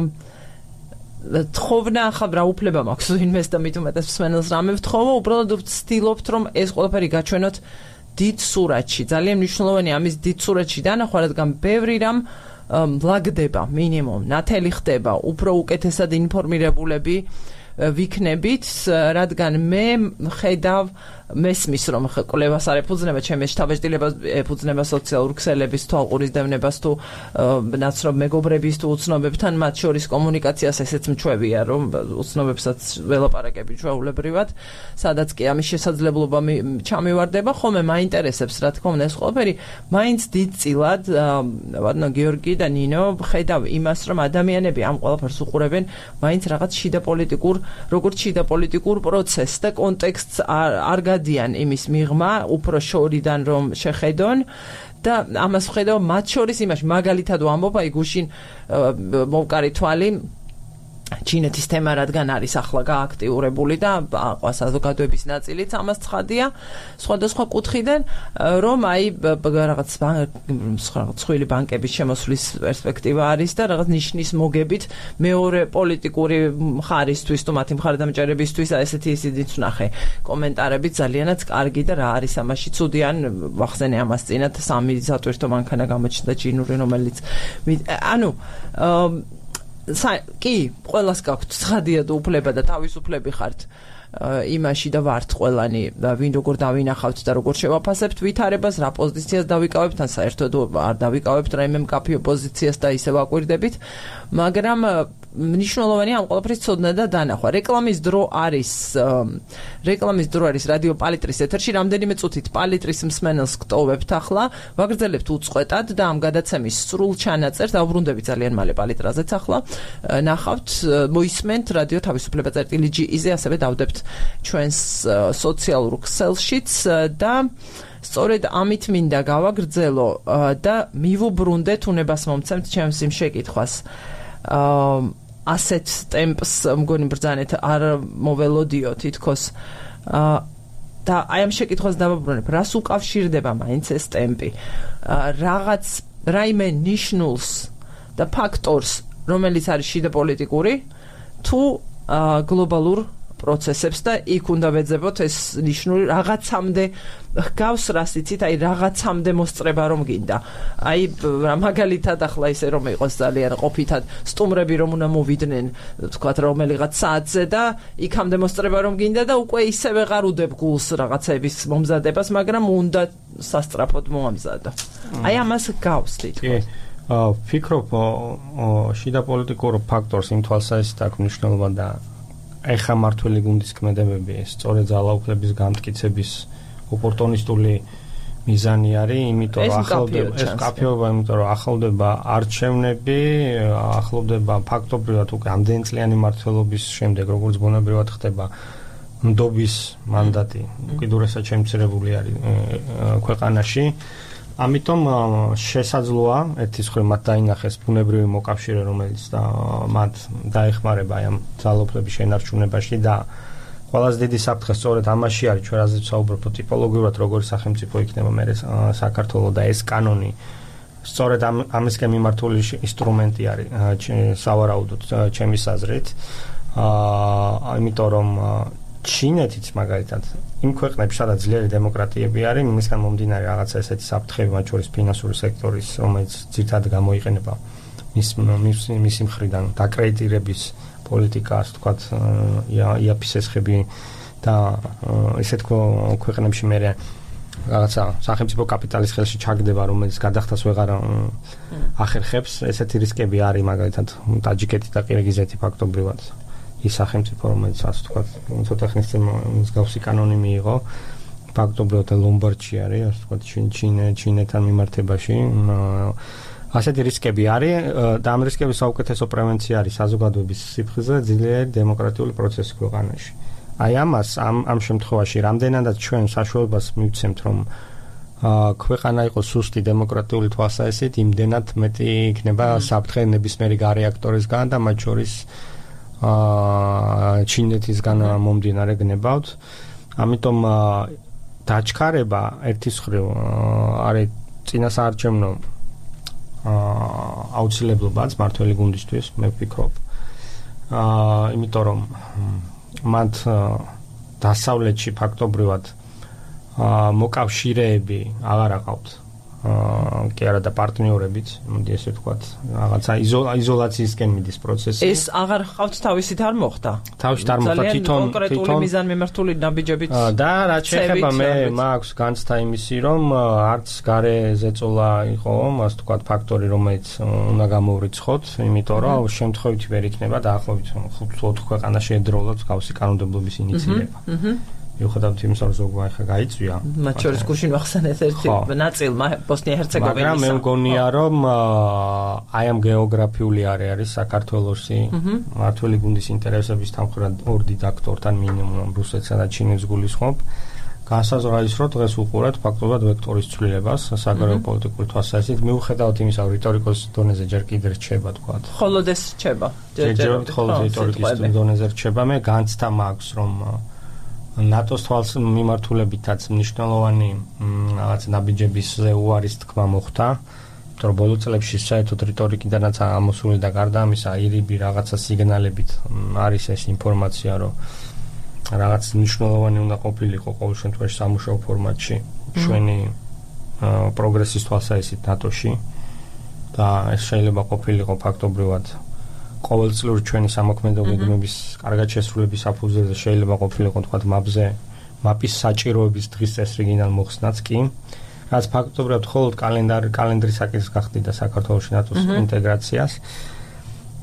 Speaker 1: თხოვნა ახლა რა უფლება მაქვს ვინმეს და მით უმეტეს მსმენელს რამე ვთხოვო, უბრალოდ ვცდილობთ, რომ ეს ყველაფერი გაჩვენოთ დიდ სურათში. ძალიან მნიშვნელოვანია ამის დიდ სურათში დანახვა, რადგან ბევრი რამ მლაგდება, მინიმუმ, ნათელი ხდება, უფრო უკეთესად ინფორმირებულები ვიქნებით, რადგან მე ხედავ მესმის, რომ კვლევას არ ეფუძნება, ჩემი შთაბეჭდილებას ეფუძნება სოციალურ ქსელების თვალყურის დევნებას თუ ნაცნობ მეგობრების თუ უცნობებთან მათ შორის კომუნიკაციას, ესეც მჩვევია, რომ უცნობებსაც ველაპარაკები ჩვეულებრივად, სადაც კი ამის შესაძლებლობა ჩამივარდება, ხოლმე მაინტერესებს, რა თქმა უნდა, ეს ყველაფერი მაინც დიდწილად, ვადნო გიორგი და ნინო, ხედავ იმას, რომ ადამიანები ამ ყველაფერს უყურებენ, მაინც რაღაც შიდა პოლიტიკურ, როგორც შიდა პოლიტიკურ პროცესს და კონტექსტს არ გადიან იმის მიღმა, უფრო შორიდან რომ შეხედონ და ამას ვხედავ მათ შორის იმაში, მაგალითად ვამბობ, აი გუშინ მოვკარი თვალი ჩინეთის თემა რადგან არის ახლა გააქტიურებული და ყვა საზოგადოების ნაწილიც ამას ცხადია სხვადასხვა კუთხიდან, რომ აი რაღაც სხვილი ბანკების შემოსვლის პერსპექტივა არის და რაღაც ნიშნის მოგებით მეორე პოლიტიკური მხარისთვის თუ მათი მხარდამჭერებისთვის ესეთი ისიც ვნახე კომენტარებით ძალიანაც კარგი და რა არის ამაში ცუდი, ან ვახსენე ამას წინათ სამი სატვირთო მანქანა გამოჩნდა ჩინური, რომელიც ანუ კი, ყველას გაქვთ ცხადია და უფლება და თავისუფლები ხართ იმაში და ვართ ყველანი ვინ როგორ დავინახავთ და როგორ შევაფასებთ ვითარებას, რა პოზიციას დავიკავებთ, ან საერთოდ არ დავიკავებთ რაიმე მკაფიო პოზიციას და ისე ვაკვირდებით, მაგრამ მნიშვნელოვანი ამ ყველაფრის ცოდნა და დანახვა. რეკლამის დრო არის რეკლამის დრო არის რადიო პალიტრის ეთერში. რამდენიმე წუთით პალიტრის მსმენელს გტოვებთ ახლა, ვაგრძელებთ უწყვეტად და ამ გადაცემის სრულ ჩანაწერს დავბრუნდებით ძალიან მალე პალიტრაზეც ახლა. ნახავთ, მოისმენთ რადიო თავისუფლება წერტილი ჯი-ზე, ასევე დავდებთ ჩვენს სოციალურ ქსელშიც და სწორედ ამით მინდა გავაგრძელო და მივუბრუნდეთ უნებას მომცემთ ჩემს იმ შეკითხვას. ასეთ ტემპს მგონი ბრძანეთ არ მოველოდიო თითქოს და აი ამ შეკითხვას დავაბრუნებ, რას უკავშირდება მაინც ეს ტემპი? რაღაც რაიმე ნიშნულს და ფაქტორს, რომელიც არის შიდა პოლიტიკური თუ გლობალურ პროცესებს და იქ უნდა ვეძებოთ ეს ნიშნული რაღაცამდე გავს, რას იცით, აი რაღაცამდე მოსწრება რომ გინდა. აი მაგალითად ახლა ისე რომ იყოს ძალიან ყოფითად სტუმრები რომ უნდა მოვიდნენ, თქვათ რომელიღაც საათზე და იქამდე მოსწრება რომ გინდა და უკვე ისე ვეღარ უდებ გულს რაღაცების მომზადებას, მაგრამ უნდა სასწრაფოდ მოამზადო. აი ამას გავს თითქოს.
Speaker 3: ფიქრობ შიდა პოლიტიკურ ფაქტორს იმ თვალსაზრისით აქვს მნიშვნელობა და ეხა მართველი გუნდის ქმედებები სწორედ ძალაუფლების გამტკიცების ოპორტუნისტული მიზანი არის, იმიტომ რომ ახლოვდება ეს კაფეობა, იმიტომ რომ ახლოვდება არჩევნები, ახლოვდება ფაქტობრივად უკვე ამდენი წლიანი მმართველობის შემდეგ, როგორც ბუნებრივად ხდება ნდობის მანდატი, უკიდურესად შემცირებული არის ქვეყანაში. ამიტომ შესაძლოა ერთის მხრივ მათ დაინახეს ბუნებრივი მოკავშირე, რომელიც მათ დაეხმარება ამ ძალაუფლების შენარჩუნებაში და ყველაზე დიდი საფრთხე სწორედ ამაში არის, ჩვენ რაზეც ვსაუბრობთ, ტიპოლოგიურად როგორი სახელმწიფო იქნება მერე საქართველოს და ეს კანონი სწორედ ამ ამისკენ მიმართული ინსტრუმენტი არის სავარაუდოდ ჩემის აზრით. აა იმიტომ რომ ჩინეთიც მაგალითად იმ ქვეყნებში, სადაც ძლიერი დემოკრატიები არის, იმისგან მომდინარე რაღაცა ესეთი საფრთხეები, მათ შორის ფინანსური სექტორის, რომელიც ძირითადად გამოიყენება მის მისი მხრიდან დაკრედიტირების პოლიტიკა, ასე ვთქვათ, იაფისესხები და ესეთ ქვეყნებში მე რაღაცა სახელმწიფო კაპიტალის ხელში ჩაგდება, რომელიც გადახდას ვეღარ ახერხებს, ესეთი რისკები არის მაგალითად ტაჯიკეთი და ყირგიზეთი ფაქტობრივად. ის სახელმწიფო, რომელიც ასე ვთქვათ, ცოტა ხნის წინ მსგავსი კანონი მიიღო, ფაქტობრივად ლომბარდში არის, ასე ვთქვათ, ჩინეთთან მიმართებაში. ასეთი რისკები არის და ამ რისკების საუკეთესო პრევენცია არის საზოგადოების სიფხიზე, ძლიერი დემოკრატიული პროცესი ქვეყანაში. აი ამას ამ ამ შემთხვევაში რამდენადაც ჩვენ საშუალებას მივცემთ, რომ ქვეყანა იყოს სუსტი დემოკრატიული თვალსაზრისით, იმდენად მეტი იქნება საფრთხე ნებისმიერი გარეაქტორისგან და მათ შორის აა ჩინეთისგან მომდინარე გნებავთ. ამიტომ დაჩქარება ერთის მხრივ არის წინასაარჩევნო აა აუცილებლობაც მართველი გუნდისთვის, მე ვფიქრობ. აა იმიტომ რომ მათ დასავლეთში ფაქტობრივად აა მოკავშირეები აღარ აყავთ. აა კი არა და პარტნიორებიც, მოდი ესე ვთქვათ, რაღაცა იზოლაციისკენ მიდის პროცესი.
Speaker 1: ეს აღარ ხავთ თავისით არ მოხდა.
Speaker 3: თავისით არ მოხდა, თვითონ
Speaker 1: კონკრეტული მიზანმიმართული ნაბიჯებით.
Speaker 3: და რაც შეეხება მე მაქვს განცდა იმისი, რომ არც გარე ზეწოლა იყო, ასე ვთქვათ, ფაქტორი, რომელიც უნდა გამოვრიცხოთ, იმიტომ რომ შემთხვევით ვერ იქნება დაახლოებით ხუთ ქვეყანაში ერთდროულად გავსი კანონმდებლობის ინიციირება. მიუხედავად იმისა, რომ ზოგმა ახლა გაიწვია.
Speaker 1: მათ შორის გუშინ ვახსენეთ ერთი ნაწილმა ბოსნია-ჰერცეგოვინის.
Speaker 3: მაგრამ მე მგონია, რომ აი ამ გეოგრაფიული არეა არის საქართველოსი, მართველი გუნდის ინტერესების თანხმად ორ დიდ აქტორთან მინიმუმ რუსეთსა და ჩინეთს გულისხმობ. განსაზღვრა ის, რომ დღეს უყურებთ ფაქტობრივად ვექტორის ცვლილებას საგარეო პოლიტიკურ თვალსაზრისით, მიუხედავად იმისა, რომ რიტორიკოს დონეზე ჯერ კიდევ რჩება, თქვათ.
Speaker 1: მხოლოდ ეს რჩება.
Speaker 3: ჯერჯერობით მხოლოდ რიტორიკის დონეზე რჩება, მე განცდა მაქვს, რომ ნატოს თვალს მიმართულებითაც მნიშვნელოვანი რაღაც ნაბიჯებისზე უარის თქმა მოხდა, იმიტომ რომ ბოლო წლებში საერთოდ რიტორიკიდანაც ამოსული და გარდა ამისა ირიბი რაღაცა სიგნალებით არის ეს ინფორმაცია, რომ რაღაც მნიშვნელოვანი უნდა ყოფილიყო ყოველ შემთხვევაში სამუშაო ფორმატში ჩვენი პროგრესის თვალსაზრისით ნატოში და ეს შეიძლება ყოფილიყო ფაქტობრივად ყოველწლიური ჩვენი სამოქმედო გეგმების კარგად შესრულების საფუძველზე შეიძლება ყოფილიყო თქვა მაპზე მაპის საჭიროების დღის წესრიგიდან მოხსნაც კი რაც ფაქტობრივად მხოლოდ კალენდარი კალენდრის საკითხს გახდიდა საქართველოს ნატოს ინტეგრაციას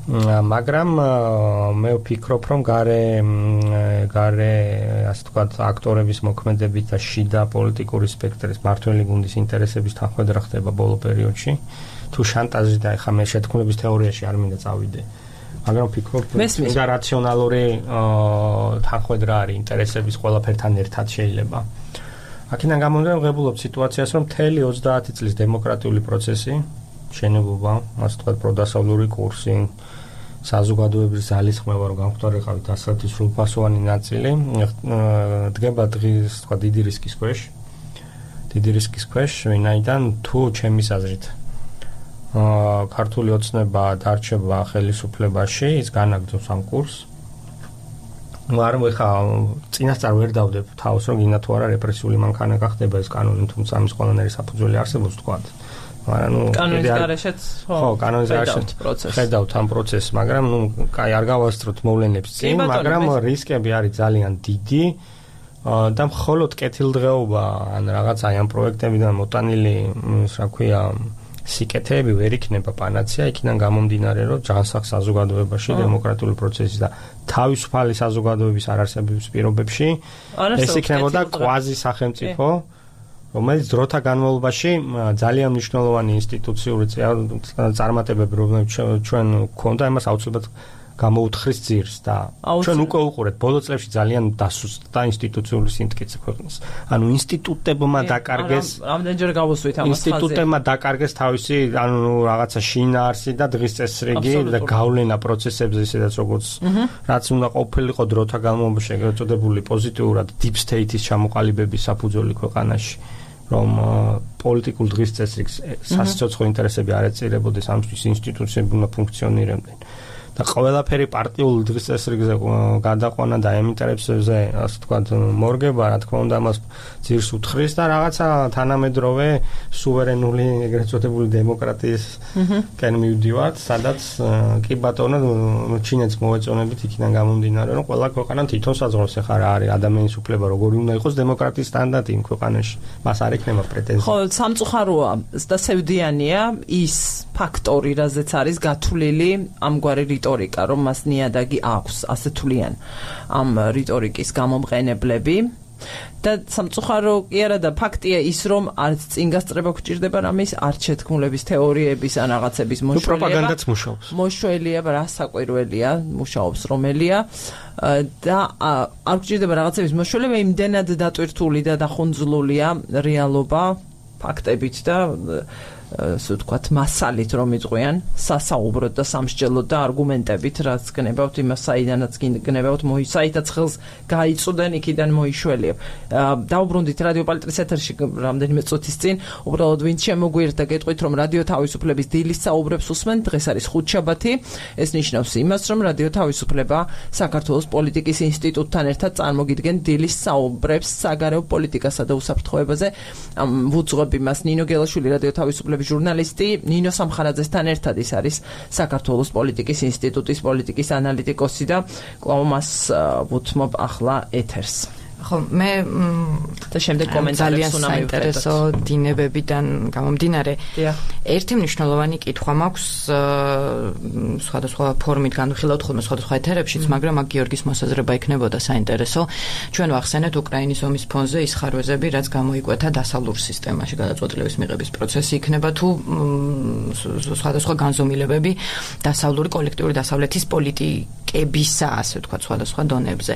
Speaker 3: მაგრამ მე ვფიქრობ, რომ გარე გარე ასე ვთქვათ, აქტორების მოქმედებით და შიდა პოლიტიკური სპექტრის მართველი გუნდის ინტერესების თანხმედრა ხდება ბოლო პერიოდში. თუ შანტაჟი და ეხა მე შეთქმულების თეორიაში არ მინდა წავიდე. მაგრამ ვფიქრობ, რომ რაციონალური თანხმედრა არის ინტერესების ყველაფერთან ერთად შეიძლება. აქედან გამომდინარე ვღებულობ სიტუაციას, რომ მთელი ოცდაათი წლის დემოკრატიული პროცესი, შენებობა, ასე ვთქვათ, პროდასავლური კურსი, საზოგადოების ძალისხმევა, რომ გამختارიყავით ასეთი სრულფასოვანი ნაწილი, დგება დღის, თქვა, დიდი რისკის ქვეშ. დიდი რისკის ქვეშ, ვინაიდან თუ ჩემის აზრით აა ქართული ოცნება დარჩება ხელისუფლებაში, ის განაგრძობს ამ კურსს. მაგრამ ეხა წინასწარ ვერ დავდებ თავს, რომ გინდა თუ არა რეპრესიული მანქანა გახდება ეს კანონი, თუმცა ამის ყველანაირი საფუძველი არსებობს, თქვა. მაგრამ ნუ
Speaker 1: კანონის გარეშეც
Speaker 3: ხო, კანონის გარეშეც ხედავთ ამ პროცესს, მაგრამ ნუ კაი არ გავასწროთ მოვლენებს წინ, მაგრამ რისკები არის ძალიან დიდი და მხოლოდ კეთილდღეობა ან რაღაც აი ამ პროექტებიდან მოტანილი, რა ქვია, სიკეთეები ვერ იქნება პანაცეა, იქიდან გამომდინარე, რომ ჯანსაღ საზოგადოებაში დემოკრატიული პროცესის და თავისუფალი საზოგადოების არარსებობის პირობებში ეს იქნებოდა კვაზი სახელმწიფო, რომელიც დროთა განმავლობაში ძალიან მნიშვნელოვანი ინსტიტუციური წარმატებები, რომელიც ჩვენ გვქონდა, იმას აუცილებლად გამოუთხრის ძირს და ჩვენ უკვე უყურეთ ბოლო წლებში ძალიან დასუსტდა ინსტიტუციური სიმტკიცე ქვეყნის. ანუ ინსტიტუტებმა დაკარგეს,
Speaker 1: რამდენჯერ გავუსვით ამას ხაზი.
Speaker 3: ინსტიტუტებმა დაკარგეს თავისი, ანუ რაღაცა შინაარსი და დღის წესრიგი და გავლენა პროცესებზე, ისედაც როგორც რაც უნდა ყოფილიყო დროთა განმავლობაში, ეგრეთ წოდებული პოზიტიურად deep state-ის ჩამოყალიბების საფუძველი ქვეყანაში. რომ პოლიტიკურ დღის წესრიგს სასიცოცხლო ინტერესები არ ეწირებოდეს, ამისთვის ინსტიტუციები უნდა ფუნქციონირებდნენ. და ყველაფერი პარტიულ დღის წესრიგზე გადაყვანა და ემიტერებზე, ასე ვთქვათ, მორგება, რა თქმა უნდა, ამას ძირს უთხრის და რაღაცა თანამედროვე სუვერენული, ეგრეთ წოდებული დემოკრატიისკენ მივდივართ, სადაც კი ბატონო, ჩინეთს მოვეწონებით იქიდან გამომდინარე, რომ ყველა ქვეყანა თვითონ საზღვრავს ახლა რა არის ადამიანის უფლება, როგორი უნდა იყოს დემოკრატიის სტანდარტი იმ ქვეყანაში. მას არ ექნება პრეტენზია.
Speaker 1: ხო, სამწუხაროა და სევდიანია ის ფაქტორი, რაზეც არის გათვლილი ამგვარი რიტორიკა, რომ მას ნიადაგი აქვს, ასე თვლიან ამ რიტორიკის გამომყენებლები. და სამწუხარო კი არა და ფაქტია ის, რომ არც წინ გასწრება გვჭირდება რამის, არც შეთქმულების თეორიების ან რაღაცების მოშველება.
Speaker 3: პროპაგანდაც მუშაობს.
Speaker 1: მოშველება რა საკვირველია, მუშაობს რომელია და არ გვჭირდება რაღაცების მოშველება, იმდენად დატვირთული და დახუნძლულია რეალობა ფაქტებით და ასე ვთქვათ, მასალით რომ იყვიან სასაუბროდ და სამსჯელოდ და არგუმენტებით, რაც გნებავთ იმას, საიდანაც გნებავთ, მოისაითაც ხელს გაიწუდენ, იქიდან მოიშველიებ. დაუბრუნდით რადიო პალიტრის ეთერში რამდენიმე წუთის წინ, უბრალოდ ვინც შემოგვიერთდა გეტყვით, რომ რადიო თავისუფლების დილის საუბრებს უსმენთ, დღეს არის ხუთშაბათი. ეს ნიშნავს იმას, რომ რადიო თავისუფლება საქართველოს პოლიტიკის ინსტიტუტთან ერთად წარმოგიდგენ დილის საუბრებს საგარეო პოლიტიკასა და უსაფრთხოებაზე. ვუძღვები მას ნინო გელაშვილი, რადიო თავისუფლების ჟურნალისტი, ნინო სამხარაძესთან ერთად ის არის საქართველოს პოლიტიკის ინსტიტუტის პოლიტიკის ანალიტიკოსი და კვლავ მას ვუთმობ ახლა ეთერს.
Speaker 2: ხო, მე
Speaker 1: და შემდეგ კომენტარებს უნდა მივხვდეთ.
Speaker 2: საინტერესო დინებებიდან გამომდინარე, ერთი მნიშვნელოვანი კითხვა მაქვს, სხვადასხვა ფორმით განვიხილავთ ხოლმე სხვადასხვა ეთერებშიც, მაგრამ აქ გიორგის მოსაზრება იქნებოდა საინტერესო. ჩვენ ვახსენეთ უკრაინის ომის ფონზე ის ხარვეზები, რაც გამოიკვეთა დასავლურ სისტემაში გადაწყვეტილების მიღების პროცესი იქნება თუ სხვადასხვა განზომილებები დასავლური კოლექტიური დასავლეთის პოლიტიკებისა, ასე ვთქვათ, სხვადასხვა დონეებზე.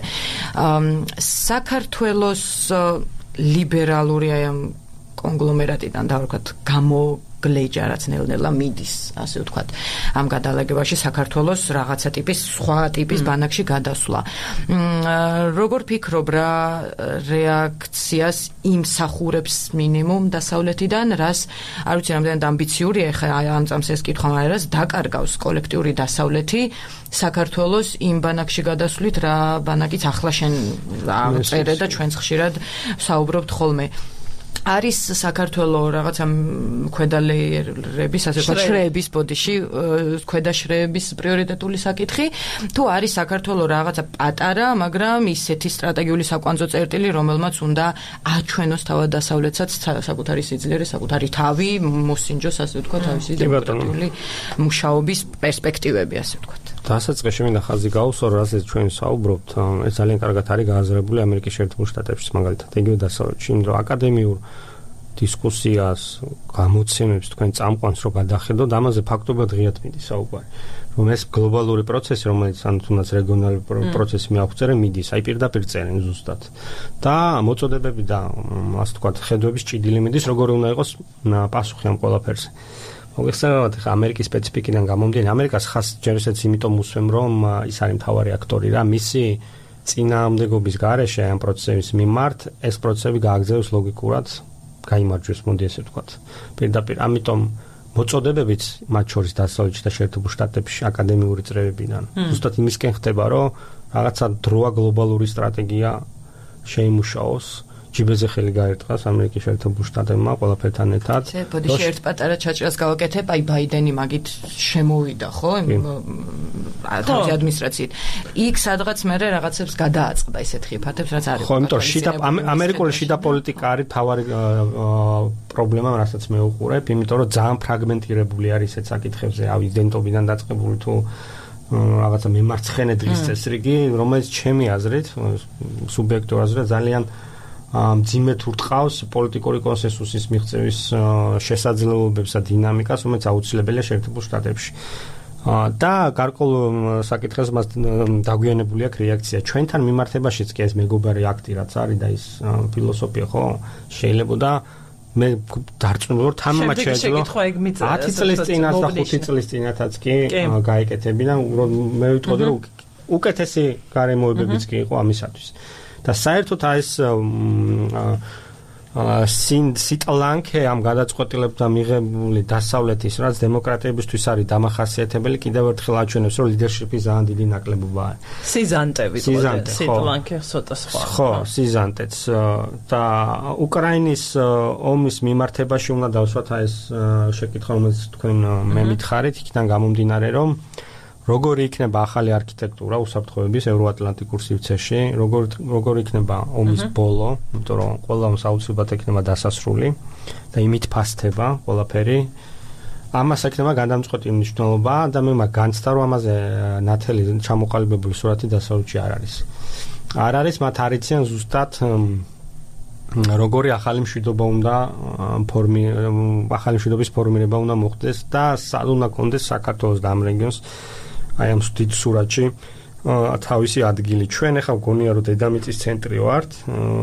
Speaker 2: საქართველოს ლიბერალური აი ამ კონგლომერატიდან და ვთქვათ გამოგლეჯა რაც ნელ-ნელა მიდის, ასე ვთქვათ, ამ გადალაგებაში საქართველოს რაღაცა ტიპის სხვა ტიპის ბანაკში გადასვლა. როგორ ფიქრობ, რა რეაქციას იმსახურებს მინიმუმ დასავლეთიდან, რას არ ვიცი რამდენად ამბიციურია ხა ამ წამს ეს კითხვა, მაგრამ რას დაკარგავს კოლექტიური დასავლეთი საქართველოს იმ ბანაკში გადასვლით, რა ბანაკიც ახლა შენ აღწერე და ჩვენც ხშირად საუბრობთ ხოლმე. არის საქართველოს რაღაცა ქვედალეერების, ასე ვთქვათ, შრეების ბოდიში, ქვედა შრეების პრიორიტეტული საკითხი, თუ არის საქართველოს რაღაცა პატარა, მაგრამ ისეთი სტრატეგიული საკვანძო წერტილი, რომელმაც უნდა აჩვენოს თავად დასავლეთსაც საკუთარი სიძლიერე, საკუთარი თავი, მოსინჯოს, ასე ვთქვათ, თავისი დემოკრატიული მუშაობის პერსპექტივები, ასე ვთქვათ.
Speaker 3: დასაწყისში მინდა ხაზი გაუსვა, რასაც ჩვენ საუბრობთ, ეს ძალიან კარგად არის გააზრებული ამერიკის შეერთებულ შტატებში, მაგალითად, იგივე დასავლეთში, რომ აკადემიურ დისკუსიას, გამოცემებს თქვენ წამყვანს რო გადახედოთ, ამაზე ფაქტობრივად ღიად მიდის საუბარი. რომ ეს გლობალური პროცესი, რომელიც ან თუნდაც რეგიონალური პროცესი მეახვწერე მიდის, აი პირდაპირ წერენ ზუსტად. და მოწოდებები და ასე ვთქვათ, ხედვების ჭიდილი მიდის, როგორი უნდა იყოს პასუხი ამ ყველაფერზე. მოგეხსენებათ, ხა ამერიკის სპეციფიკიდან გამომდინარე, ამერიკას ხას ჯერ ისეც იმიტომ უსვემ, რომ ის არის მთავარი აქტორი რა, მისი წინააღმდეგობის გარეშე ამ პროცესების მიმართ, ეს პროცესები გააგრძელოს ლოგიკურად, გაიმარჯვეს, მოდი ესე ვთქვათ. პირდაპირ, ამიტომ მოწოდებებიც მათ შორის დასავლეთში და შეერთებულ შტატებში აკადემიური წრეებიდან. ზუსტად იმისკენ ხდება, რომ რაღაცა დროა გლობალური სტრატეგია შეიმუშაოს. ჯიბეზე ხელი გაერტყას ამერიკის შეერთებულ შტატებმა ყველაფერთან ერთად.
Speaker 2: ბოდიში ერთ პატარა ჩაჭრას გავაკეთებ, აი ბაიდენი მაგით შემოვიდა, ხო? თავისი ადმინისტრაციით. იქ სადღაც მერე რაღაცებს გადააწყდა ისეთ ხიფათებს, რაც არის.
Speaker 3: ხო, იმიტომ შიდა ამერიკული შიდა პოლიტიკა არის თავარი პრობლემა, რასაც მე უყურებ, იმიტომ რომ ძალიან ფრაგმენტირებული არის ეს საკითხებზე, ავი იდენტობიდან დაწყებული თუ რაღაცა მემარცხენე დღის წესრიგი, რომელიც ჩემი აზრით, სუბიექტური აზრით ძალიან მძიმე თუ რტყავს პოლიტიკური კონსენსუსის მიღწევის შესაძლებლობებს და დინამიკას, რომელიც აუცილებელია შეერთებულ შტატებში. და გარკვეულ საკითხებს მას დაგვიანებული აქვს რეაქცია. ჩვენთან მიმართებაშიც კი ეს მეგობარი აქტი რაც არის და ის ფილოსოფია ხო შეიძლება და მე დარწმუნებული ვარ თამამად შეიძლება ათი წლის წინაც და ხუთი წლის წინათაც კი გაიკეთები და მე ვიტყოდი რომ უკეთესი გარემოებებიც კი იყო ამისათვის. და საერთოდ ეს სინ სიტლანკე ამ გადაწყვეტილებებთან მიღებული დასავლეთის რაც დემოკრატიებისთვის არის დამახასიათებელი კიდევ ერთხელ აჩვენებს რომ ლიდერშიპი ძალიან დიდი ნაკლებობა არის.
Speaker 1: სიზანტე ვიტყოდი სიტლანკე ცოტა სხვა.
Speaker 3: ხო, სიზანტეც და უკრაინის ომის მიმართებაში უნდა დავსვათ ეს შეკითხვა რომელიც თქვენ მე მითხარით იქიდან გამომდინარე რომ როგორი იქნება ახალი არქიტექტურა უსაფრთხოების ევროატლანტიკურ სივრცეში, როგორ როგორ იქნება ომის ბოლო, იმიტომ რომ ყველამ საუცილებლად ექნება დასასრული და იმით ფასდება ყველაფერი. ამას ექნება გადამწყვეტი მნიშვნელობა და მე მაგ განცდა რომ ამაზე ნათელი ჩამოყალიბებული სურათი დასავლეთში არ არის. არ არის, მათ არიციან ზუსტად როგორი ახალი მშვიდობა უნდა ფორმი ახალი მშვიდობის ფორმირება უნდა მოხდეს და სად უნდა კონდეს საქართველოს და ამ რეგიონს აი ამ დიდ სურათში თავისი ადგილი. ჩვენ ახლა გონია რომ დედამიწის ცენტრი ვართ,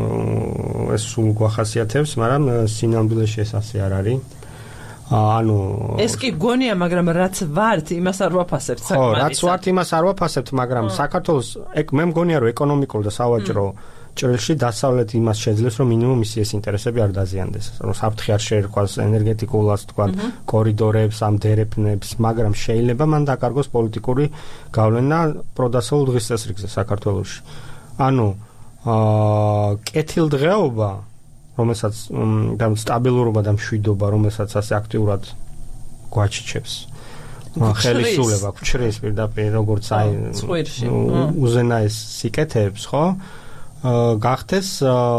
Speaker 3: ეს სულ გვახასიათებს, მაგრამ სინამდვილეში ეს ასე არ არის. ანუ
Speaker 1: ეს კი გონია, მაგრამ რაც ვართ, იმას არ ვაფასებთ
Speaker 3: საკმარისად. ხო, რაც ვართ, იმას არ ვაფასებთ, მაგრამ საქართველოს მე მგონია რომ ეკონომიკურ და სავაჭრო ჭრილში დასავლეთ იმას შეძლებს, რომ მინიმუმ მისი ეს ინტერესები არ დაზიანდეს. რომ საფრთხე არ შეერქვას ენერგეტიკულად, თქვა, კორიდორებს, ამ დერეფნებს, მაგრამ შეიძლება მან დაკარგოს პოლიტიკური გავლენა პროდასავლურ დღის წესრიგზე საქართველოში. ანუ აა კეთილდღეობა, რომელსაც და სტაბილურობა და მშვიდობა, რომელსაც ასე აქტიურად გვაჩიჩებს. ხელისუფლება გვჩრის პირდაპირ როგორც აი უზენაეს სიკეთეებს, ხო? გახდეს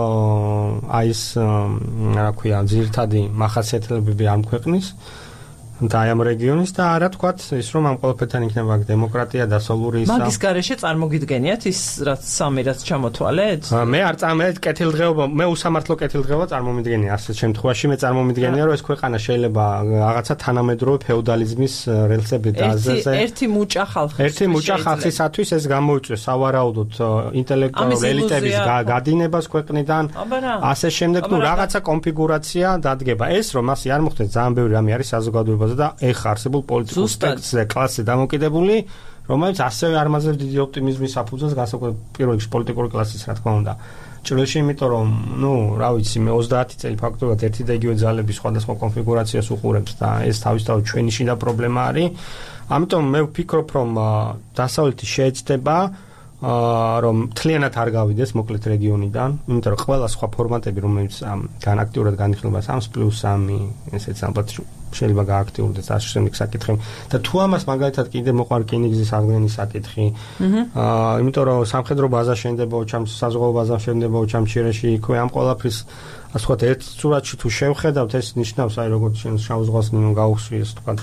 Speaker 3: აი ეს რა ქვია ძირთადი მახასიათებლები არ მქვეყნის და ამ რეგიონის და არა თქვათ ის რომ ამ ყველაფერთან იქნება დემოკრატია დასავლური ისა
Speaker 1: მაგის გარეშე წარმოგიდგენიათ ის რაც სამი რაც ჩამოთვალეთ?
Speaker 3: მე არ წარმოვიდგენია კეთილდღეობა, მე უსამართლო კეთილდღეობა წარმომიდგენია ასეთ შემთხვევაში, მე წარმომიდგენია რომ ეს ქვეყანა შეიძლება რაღაცა თანამედროვე ფეოდალიზმის რელსები დააზეზე.
Speaker 1: ერთი მუჭა ხალხი.
Speaker 3: ერთი მუჭა ხალხისათვის ეს გამოიწვევს სავარაუდოდ ინტელექტუალურ ელიტების გადინებას ქვეყნიდან. ასე შემდეგ ნუ რაღაცა კონფიგურაცია დადგება. ეს რომ ასე არ მოხდეს ძალიან ბევრი რამე არის საზოგადოებაზე და ეხა არსებულ პოლიტიკურ სპექტრზე კლასზე დამოკიდებული, რომელიც ასევე არ მაძლევს დიდი ოპტიმიზმის საფუძველს განსაკუთრებით პირველ რიგში პოლიტიკური კლასის, რა თქმა უნდა. ჭრილში, იმიტომ რომ, ნუ, რა ვიცი, მე ოცდაათი წელი ფაქტობრივად ერთი და იგივე ძალების სხვადასხვა კონფიგურაციას უყურებს და ეს თავისთავად ჩვენი შიდა პრობლემა არის. ამიტომ მე ვფიქრობ, რომ დასავლეთი შეეცდება რომ მთლიანად არ გავიდეს მოკლედ რეგიონიდან, იმიტომ რომ ყველა სხვა ფორმატები, რომელიც განაქტიურად განიხილება სამს პლუს სამი, ესეც ალბათ შეიძლება გააქტიურდეს ასე შემდეგ საკითხები. და თუ ამას მაგალითად კიდე მოყარ რკინიგზის აღდგენის საკითხი, აა, იმიტომ რომ სამხედრო ბაზა შენდება ოჩამს, საზღვაო ბაზა შენდება ოჩამჩირეში, იქვე ამ ყველაფრის ასე ვთქვათ, ერთ სურათში თუ შევხედავთ, ეს ნიშნავს, აი როგორც შენ შავ ზღვას ნინო გაუხსვიეს, თქვათ,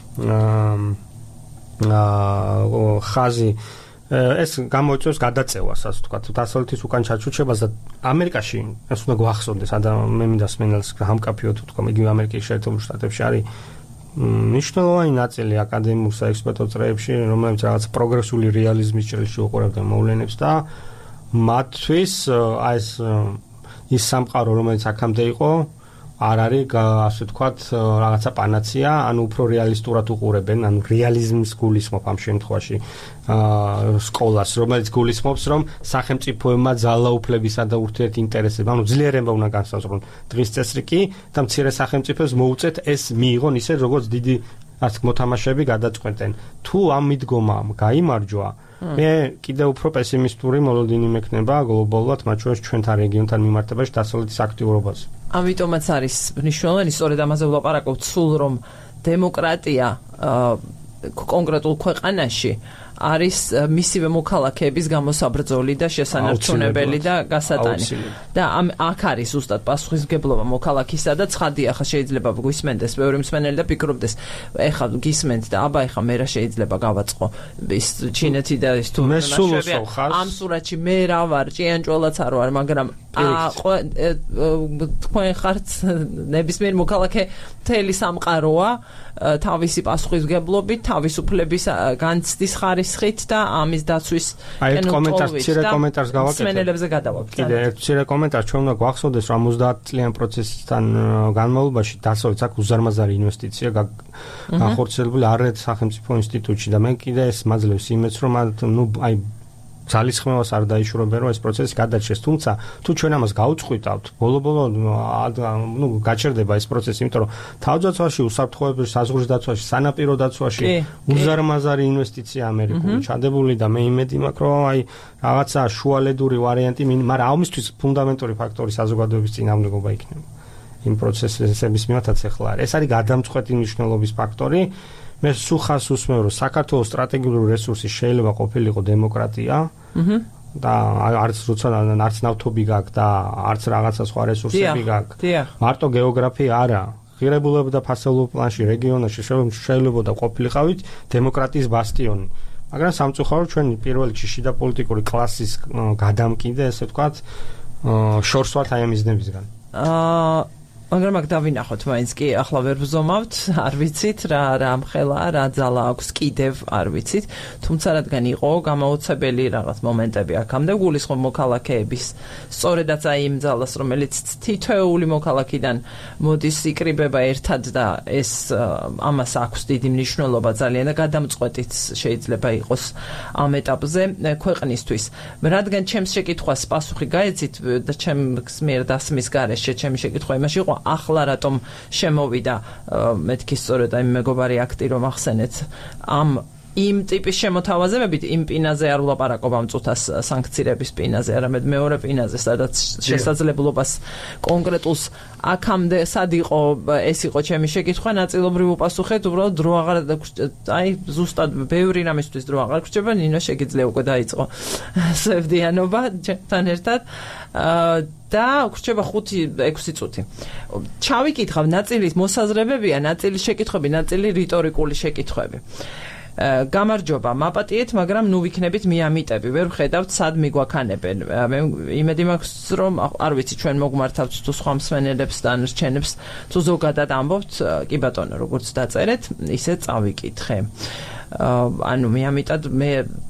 Speaker 3: აა, ხაზი ეს გამოიწვევს გადაწევას, ასე ვთქვათ, დასავლეთის უკან ჩაჩუჩებას და ამერიკაში ეს უნდა გვახსოვდეს, მე მინდა სმენელს გამკაფიოთ, თქვა, იგივე ამერიკის შეერთებულ შტატებში არის მნიშვნელოვანი ნაწილი აკადემიურ საექსპერტო წრეებში, რომლებიც რაღაც პროგრესული რეალიზმის ჭრილში უყურებდნენ მოვლენებს და მათთვის აი ეს ის სამყარო, რომელიც აქამდე იყო, არ არის, ასე ვთქვათ, რაღაცა პანაცია, ანუ უფრო რეალისტურად უყურებენ, ანუ რეალიზმს გულისხმობ ამ შემთხვევაში აა სკოლას, რომელიც გულისხმობს, რომ სახელმწიფოებმა ძალაუფლებისა და ურთიერთინტერესება, ანუ ძლიერება უნდა განსაზღვრონ. დღის წესრიგი კი და მცირე სახელმწიფოს მოუწეთ ეს მიიღონ ისე, როგორც დიდი ასე მოთამაშეები გადაწყვეტენ. თუ ამ მიდგომამ გაიმარჯვა, მე კიდევ უფრო პესიმისტური მოლოდინი მექნება გლობალურად, მათ შორის ჩვენთან რეგიონთან მიმართებაში დასავლეთის აქტიურობაზე.
Speaker 1: ამიტომაც არის მნიშვნელოვანი, სწორედ ამაზე ვლაპარაკობთ სულ, რომ დემოკრატია კონკრეტულ ქვეყანაში არის მისივე მოქალაქეების გამოსაბრძოლი და შესანარჩუნებელი და გასატანი. და ამ აქ არის ზუსტად პასუხისმგებლობა მოქალაქისა და ცხადია, ხა შეიძლება გვისმენდეს ბევრი მსმენელი და ფიქრობდეს, ეხლა გისმენთ და აბა ეხლა მე რა შეიძლება გავაწყო ის ჩინეთი და ის თუ ამ სურათში მე რა ვარ, ჭიანჭველაც არ ვარ, მაგრამ თქვენ ხართ ნებისმიერ მოქალაქე მთელი სამყაროა თავისი პასუხისმგებლობით, თავისუფლების განცდის ხარისხით და ამის დაცვის
Speaker 3: აი კომენტარს, მცირე კომენტარს გავაკეთებ.
Speaker 1: მსმენელებზე გადავაკეთებ.
Speaker 3: კიდე ერთ მცირე კომენტარს ჩვენ უნდა გვახსოვდეს, რომ ოცდაათ წლიან პროცესთან განმავლობაში დასავლეთს აქ უზარმაზარი ინვესტიცია განხორციელებული არეთ სახელმწიფო ინსტიტუტში და მე კიდე ეს მაძლევს იმედს, რომ ნუ აი ძალისხმევას არ დაიშურებენ, რომ ეს პროცესი გადაჭრეს, თუმცა თუ ჩვენ ამას გაუწყვიტავთ, ბოლო-ბოლო ნუ გაჩერდება ეს პროცესი, იმიტომ რომ თავდაცვაში, უსაფრთხოებაში, საზღვრის დაცვაში, სანაპირო დაცვაში უზარმაზარი ინვესტიცია ამერიკული ჩადებული და მე იმედი მაქვს, რომ აი რაღაცა შუალედური ვარიანტი, მაგრამ ამისთვის ფუნდამენტური ფაქტორი საზოგადოების წინააღმდეგობა იქნება. იმ პროცესების მიმართაც ახლა არის. ეს არის გადამწყვეტი მნიშვნელობის ფაქტორი. მე სუხას უსმევ, რომ საქართველოს სტრატეგიული რესურსი შეიძლება ყოფილიყო დემოკრატია და არც როცა არც ნავთობი გაქვს და არც რაღაცა სხვა რესურსები გაქვს. მარტო გეოგრაფია არა. ღირებულება და ფასეულობ პლანში რეგიონებში შეიძლება და ყოფილიყავით დემოკრატიის ბასტიონი. მაგრამ სამწუხაროდ ჩვენ პირველ რიგში შიდა პოლიტიკური კლასის გადამკიდე, ესე ვთქვათ, შორს ვართ აი ამის ნებისგან.
Speaker 1: აა მაგრამ აქ დავინახოთ, მაინც კი ახლა ვერ ვზომავთ, არ ვიცით რა რა მხელა, რა ძალა აქვს კიდევ, არ ვიცით, თუმცა რადგან იყო გამოუცებელი რაღაც მომენტები აქამდე გულისხმობ მოქალაქეების, სწორედაც აი იმ ძალას, რომელიც თითოეული მოქალაქიდან მოდის იკრიბება ერთად და ეს ამას აქვს დიდი მნიშვნელობა ძალიან და გადამწყვეტიც შეიძლება იყოს ამ ეტაპზე ქვეყნისთვის. რადგან ჩემს შეკითხვას პასუხი გაეცით და ჩემს მიერ დასმის გარეშე ჩემი შეკითხვა იმაში იყო ახლა რატომ შემოვიდა მეთქი სწორედ აი მეგობარი აქტი რომ ახსენეთ ამ იმ ტიპის შემოთავაზებებით იმ პინაზე არ ვლაპარაკობ ამ წუთას სანქციების პინაზე, არამედ მეორე პინაზე, სადაც შესაძლებლობას კონკრეტულს აქამდე სად იყო ეს იყო ჩემი შეკითხვა, ნაწილობრივ უპასუხეთ, უბრალოდ დრო აღარ აი ზუსტად ბევრი რამისთვის დრო აღარ გრჩება, ნინო შეგიძლია უკვე დაიწყო სევდიანობა თან ერთად და გრჩება ხუთი ექვსი წუთი. ჩავიკითხავ, ნაწილი მოსაზრებებია, ნაწილი შეკითხვები, ნაწილი რიტორიკული შეკითხვები. გამარჯობა, მაპატიეთ, მაგრამ ნუ ვიქნებით მიამიტები, ვერ ვხედავთ სად მიგვაქანებენ. მე იმედი მაქვს, რომ არ ვიცი ჩვენ მოგმართავთ თუ სხვა მსმენელებს და რჩენებს თუ ზოგადად ამბობთ, კი ბატონო, როგორც დაწერეთ, ისე წავიკითხე. ანუ მიამიტად მე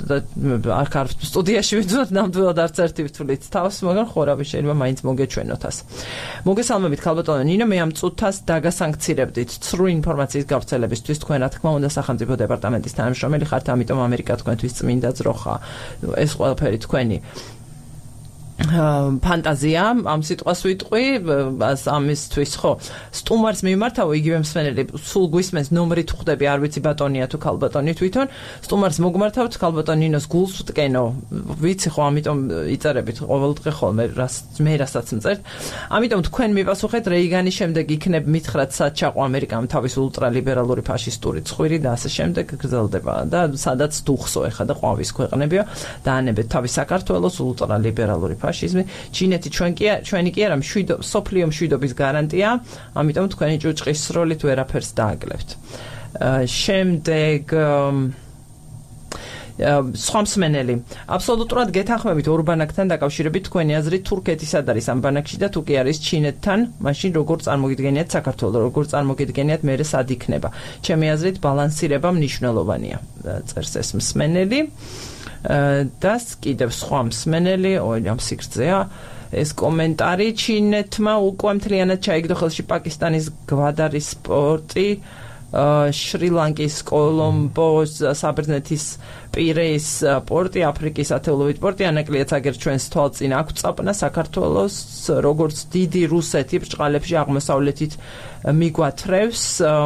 Speaker 1: არ ხარ სტუდიაში ვიძვათ ნამდვილად არც ერთი ვთვლით თავს, მაგრამ ხორავი შეიძლება მაინც მოგეჩვენოთ ას. მოგესალმებით ქალბატონო ნინო, მე ამ წუთას დაგასანქცირებდით ცრუ ინფორმაციის გავრცელებისთვის, თქვენ რა თქმა უნდა სახელმწიფო დეპარტამენტის თანამშრომელი ხართ, ამიტომ ამერიკა თქვენთვის წმინდა ძროხა. ეს ყველაფერი თქვენი ფანტაზია ამ სიტყვას ვიტყვი ამისთვის ხო სტუმარს მიმართავ იგივე მსმენელი სულ გვისმენს ნომრით ხვდები არ ვიცი ბატონია თუ ქალბატონი თვითონ სტუმარს მოგმართავთ ქალბატონინოს გულს ვტკენო ვიცი ხო ამიტომ იწერებით ყოველდღე ხოლმე რას მე რასაც მწერთ ამიტომ თქვენ მიპასუხეთ რეიგანის შემდეგ იქნებ მითხრათ სად ჩაყვა ამერიკამ თავის ულტრალიბერალური ფაშისტური ცხვირი და ასე შემდეგ გრძელდება და სადაც დუხსო ეხა და ყვავის ქვეყნებიო დაანებეთ თავის საქართველოს ულტრალიბერალური ფაშიზმი ჩინეთი ჩვენ კი ჩვენი კი არა მშვიდო სოფლიო მშვიდობის გარანტია ამიტომ თქვენი ჭუჭყის სროლით ვერაფერს დააგლებთ შემდეგ სხვა მსმენელი აბსოლუტურად გეთანხმებით ორბანაკთან დაკავშირებით თქვენი აზრით თურქეთი სად არის ამ ბანაკში და თუ კი არის ჩინეთთან მაშინ როგორ წარმოგიდგენიათ საქართველოს როგორ წარმოგიდგენიათ მერე სად იქნება ჩემი აზრით ბალანსირება მნიშვნელოვანია წერს ეს მსმენელი და კიდევ სხვა მსმენელი ой ამ სიგრძეა ეს კომენტარი ჩინეთმა უკვე მთლიანად ჩაიგდო ხელში პაკისტანის გვადარის სპორტი შრი-ლანკის კოლომბოს საბერძნეთის პირეის პორტი აფრიკის ათეულობით პორტი ანაკლიაც აგერ ჩვენს თვალწინ აქვს წაპნა საქართველოს როგორც დიდი რუსეთი ბრჭყალებში აღმოსავლეთით მიგვათრევს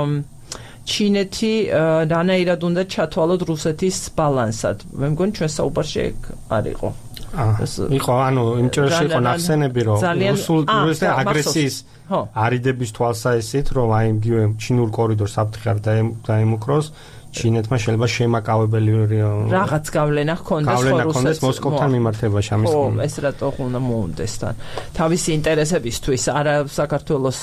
Speaker 1: ჩინეთი რანაირად უნდა ჩათვალოთ რუსეთის ბალანსად მე მგონი ჩვენ საუბარში ეგ არ იყო
Speaker 3: იყო ანუ იმ ჭრილში იყო ნახსენები რომ რუსული აგრესიის არიდების თვალსაჩინით რომ აი იგივე ჩინურ კორიდორს საფრთხე დაემუქროს ჩინეთმა შეიძლება შემაკავებელი
Speaker 1: რაღაც გავლენა ჰქონდეს
Speaker 3: რუსეთს მოსკოვთან მიმართებაში ამის
Speaker 1: ხო ეს რატო უნდა მოუნდეს თან თავისი ინტერესებისთვის არა საქართველოს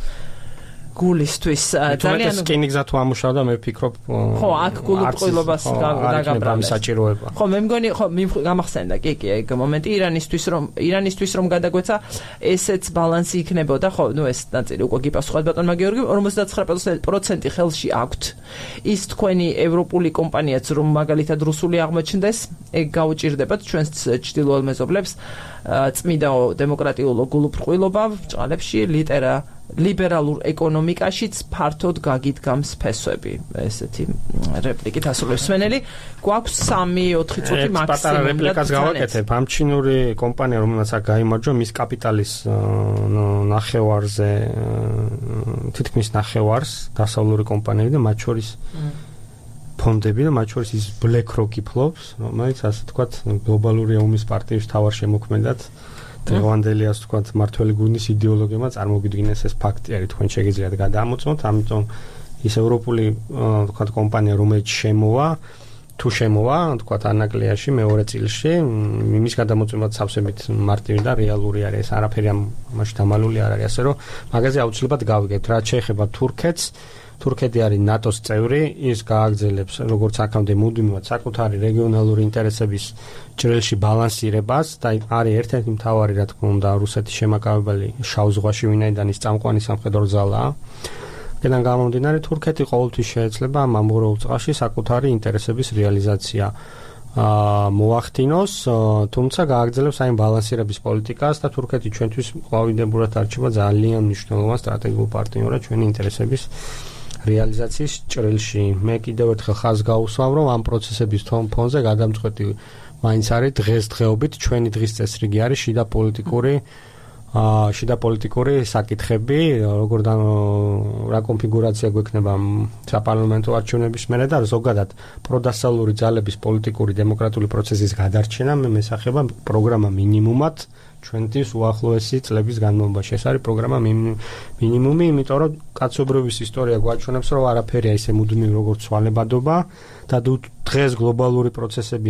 Speaker 1: გულისთვის
Speaker 3: ძალიან სკინიგზა თუ ამუშავდა მე ვფიქრობ
Speaker 1: ხო აქ გულუბრყვილობას დაგაბრალებს
Speaker 3: საჭიროება
Speaker 1: ხო მე მგონი ხო გამახსენდა კი კი ეგ მომენტი ირანისთვის რომ ირანისთვის რომ გადაგვეცა ესეც ბალანსი იქნებოდა ხო ნუ ეს ნაწილი უკვე გიპასუხეთ ბატონმა გიორგი ორმოცდაცხრა პროცენტი ხელში აქვთ ის თქვენი ევროპული კომპანიაც რომ მაგალითად რუსული აღმოჩნდეს ეგ გაუჭირდებათ ჩვენს ჭრდილოელ მეზობლებს წმიდა დემოკრატიულ გულუბრყვილობა ბრჭყალებში ლიტერა ლიბერალურ ეკონომიკაშიც ფართოდ გაგიდგამს ფესვები ესეთი რეპლიკით ასრულებს მსმენელი გვაქვს სამი ოთხი წუთი მაქსიმუმ
Speaker 3: პატარა რეპლიკას გავაკეთებ ამ ჩინური კომპანია რომელსაც აქ გაიმარჯვა მის კაპიტალის ნახევარზე თითქმის ნახევარს დასავლური კომპანიები და მათ შორის ფონდები და მათ შორის ის BlackRock-ი ფლობს რომელიც ასე თქვათ გლობალური ომის პარტიის თავარ შემოქმედად დღევანდელი ასე ვთქვათ მართველი გუნდის იდეოლოგიებმა წარმოგიდგინეს ეს ფაქტი არის თქვენ შეგიძლიათ გადაამოწმოთ ამიტომ ის ევროპული ვთქვათ კომპანია რომელიც შემოვა თუ შემოვა ვთქვათ ანაკლიაში მეორე წილში იმის გადამოწმებაც სავსებით მარტივი და რეალური არის ეს არაფერი ამაში დამალული არ არის ასე რომ მაგაზე აუცილებლად გავიგებთ რაც შეეხება თურქეთს თურქეთი არის ნატოს წევრი, ის გააგრძელებს როგორც აქამდე მუდმივად საკუთარი რეგიონალური ინტერესების ჭრილში ბალანსირებას და არის ერთ-ერთი მთავარი რა თქმა უნდა რუსეთის შემაკავებელი შავ ზღვაში ვინაიდან ის წამყვანი სამხედრო ძალაა. აქედან გამომდინარე თურქეთი ყოველთვის შეეძლება ამ ამღვრეულ წყალში საკუთარი ინტერესების რეალიზაცია მოახდინოს, თუმცა გააგრძელებს აი ბალანსირების პოლიტიკას და თურქეთი ჩვენთვის ყვავილებურად არჩება ძალიან მნიშვნელოვან სტრატეგიულ პარტნიორად ჩვენი ინტერესების რეალიზაციის ჭრილში. მე კიდევ ერთხელ ხაზს გაუსვამ, რომ ამ პროცესების ფონზე გადამწყვეტი მაინც არის დღესდღეობით ჩვენი დღის წესრიგი არის შიდა პოლიტიკური აა შიდა პოლიტიკური საკითხები, როგორ და რა კონფიგურაცია გვექნება საპარლამენტო არჩევნების მერე და ზოგადად პროდასავლური ძალების პოლიტიკური დემოკრატიული პროცესის გადარჩენა მე მესახება პროგრამა მინიმუმად ჩვენთვის უახლოესი წლების განმავლობაში. ეს არის პროგრამა მინიმუმი, იმიტომ რომ კაცობრიობის ისტორია გვაჩვენებს, რომ არაფერია ისე მუდმივი როგორც ცვალებადობა და დღეს გლობალური პროცესები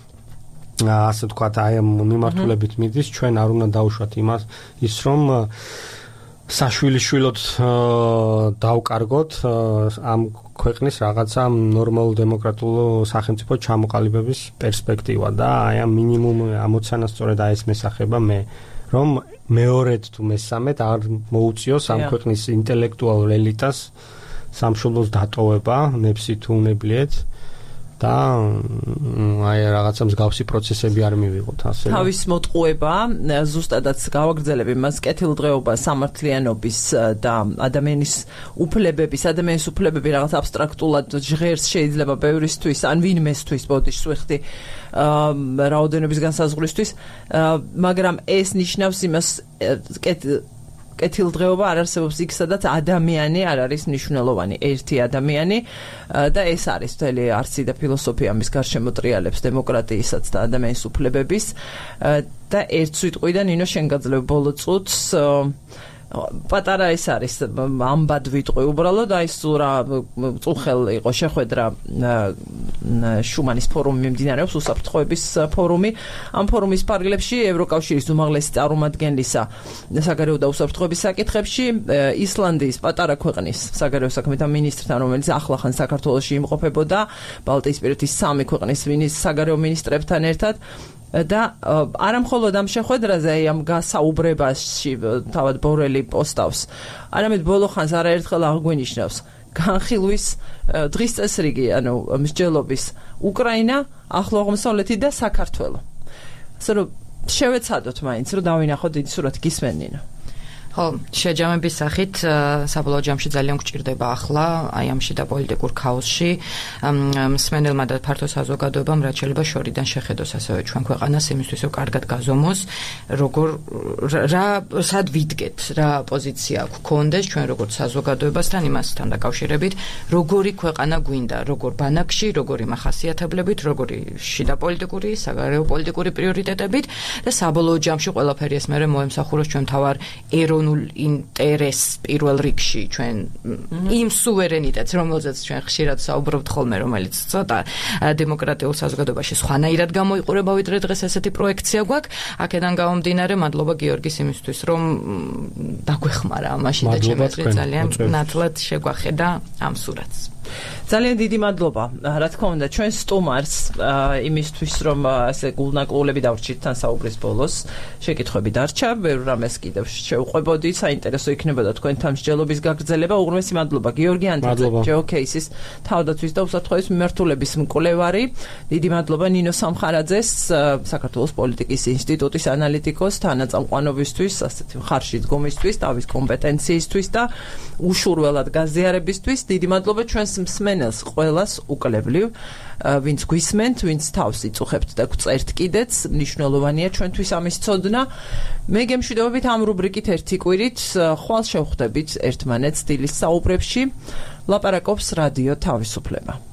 Speaker 3: ასე ვთქვათ, აი ამ მიმართულებით მიდის, ჩვენ არ უნდა დავუშვათ იმას ის რომ საშვილიშვილოდ დავკარგოთ ამ ქვეყნის რაღაცა ნორმალურ დემოკრატიულ სახელმწიფო ჩამოყალიბების პერსპექტივა და აი ამ მინიმუმ ამოცანას სწორედ აი ეს მესახება მე რომ მეორედ თუ მესამედ არ მოუწიოს ამ ქვეყნის ინტელექტუალურ ელიტას სამშობლოს დატოვება ნებსი თუ უნებლიეთ და აი რაღაცა მსგავსი პროცესები არ მივიღოთ ასე.
Speaker 1: თავის მოტყუება ზუსტადაც გავაგრძელებ იმას კეთილდღეობა სამართლიანობის და ადამიანის უფლებების, ადამიანის უფლებები რაღაც აბსტრაქტულად ჟღერს შეიძლება ბევრისთვის, ან ვინმესთვის ბოდიშს ვიხდი რაოდენობის განსაზღვრისთვის, მაგრამ ეს ნიშნავს იმას კეთილდღეობა არ არსებობს იქ, სადაც ადამიანი არ არის მნიშვნელოვანი, ერთი ადამიანი და ეს არის მთელი არსი და ფილოსოფია მის გარშემო ტრიალებს დემოკრატიისაც და ადამიანის უფლებების და ერთ სიტყვიდან ნინო შენ გაძლევ ბოლო წუთს პატარა ეს არის ამბად ვიტყვი უბრალოდ აი სურა წუხელ იყო შეხვედრა შუმანის ფორუმი მიმდინარეობს უსაფრთხოების ფორუმი ამ ფორუმის ფარგლებში ევროკავშირის უმაღლესი წარმომადგენლისა საგარეო და უსაფრთხოების საკითხებში ისლანდიის პატარა ქვეყნის საგარეო საქმეთა მინისტრთან რომელიც ახლახან საქართველოში იმყოფებოდა ბალტიისპირეთის სამი ქვეყნის საგარეო მინისტრებთან ერთად და არა მხოლოდ ამ შეხვედრაზე აი ამ გასაუბრებაში თავად ბორელი პოსტავს არამედ ბოლო ხანს არაერთხელ აღგვინიშნავს განხილვის დღის წესრიგი ანუ მსჯელობის უკრაინა ახლო აღმოსავლეთი და საქართველო ასე რომ შევეცადოთ მაინც რომ დავინახოთ დიდი სურათი გისმენინო
Speaker 2: ხო, შეჯამების სახით საბოლოო ჯამში ძალიან გვჭირდება ახლა აი ამში და პოლიტიკურ ქაოსში მსმენელმა და ფართო საზოგადოებამ რაც შეიძლება შორიდან შეხედოს ასევე ჩვენ ქვეყანას იმისთვის რომ კარგად გაზომოს როგორ რა სად ვიდგეთ რა პოზიცია გვქონდეს ჩვენ როგორც საზოგადოებასთან იმასთან დაკავშირებით როგორი ქვეყანა გვინდა როგორ ბანაკში როგორი მახასიათებლებით როგორი შიდა პოლიტიკური საგარეო პოლიტიკური პრიორიტეტებით და საბოლოო ჯამში ყველაფერი ეს მერე მოემსახუროს ჩვენ თავარ ეროვნულ ინტერესს პირველ რიგში ჩვენ იმ სუვერენიტეტს რომელზეც ჩვენ ხშირად საუბრობთ ხოლმე რომელიც ცოტა დემოკრატიულ საზოგადოებაში სხვანაირად გამოიყურება ვიდრე დღეს ესეთი პროექცია გვაქვს აქედან გამომდინარე მადლობა გიორგის იმისთვის რომ დაგვეხმარა ამაში და ჩემს ძალიან ნათლად შეგვახედა ამ სურათს
Speaker 1: ძალიან დიდი მადლობა რა თქმა უნდა ჩვენ სტუმარს იმისთვის რომ ასე გულნაკლულები დავრჩით თან საუბრის ბოლოს შეკითხვები დარჩა ბევრ რამეს კიდევ შევყვებოდით საინტერესო იქნებოდა თქვენთან მსჯელობის გაგრძელება უღრმესი მადლობა გიორგი ანტაძე ჯეოკეისის თავდაცვის და უსაფრთხოების მიმართულების მკვლევარი დიდი მადლობა ნინო სამხარაძეს საქართველოს პოლიტიკის ინსტიტუტის ანალიტიკოს თანაწამყვანობისთვის ასეთი მხარში დგომისთვის თავის კომპეტენციისთვის და უშურველად გაზიარებისთვის დიდი მადლობა ჩვენს მსმენელს ყველას უკლებლივ ვინც გვისმენთ ვინც თავს იწუხებთ და გწერთ კიდეც მნიშვნელოვანია ჩვენთვის ამის ცოდნა მე გემშვიდობებით ამ რუბრიკით ერთი კვირით ხვალ შევხვდებით ერთმანეთს დილის საუბრებში ლაპარაკობს რადიო თავისუფლება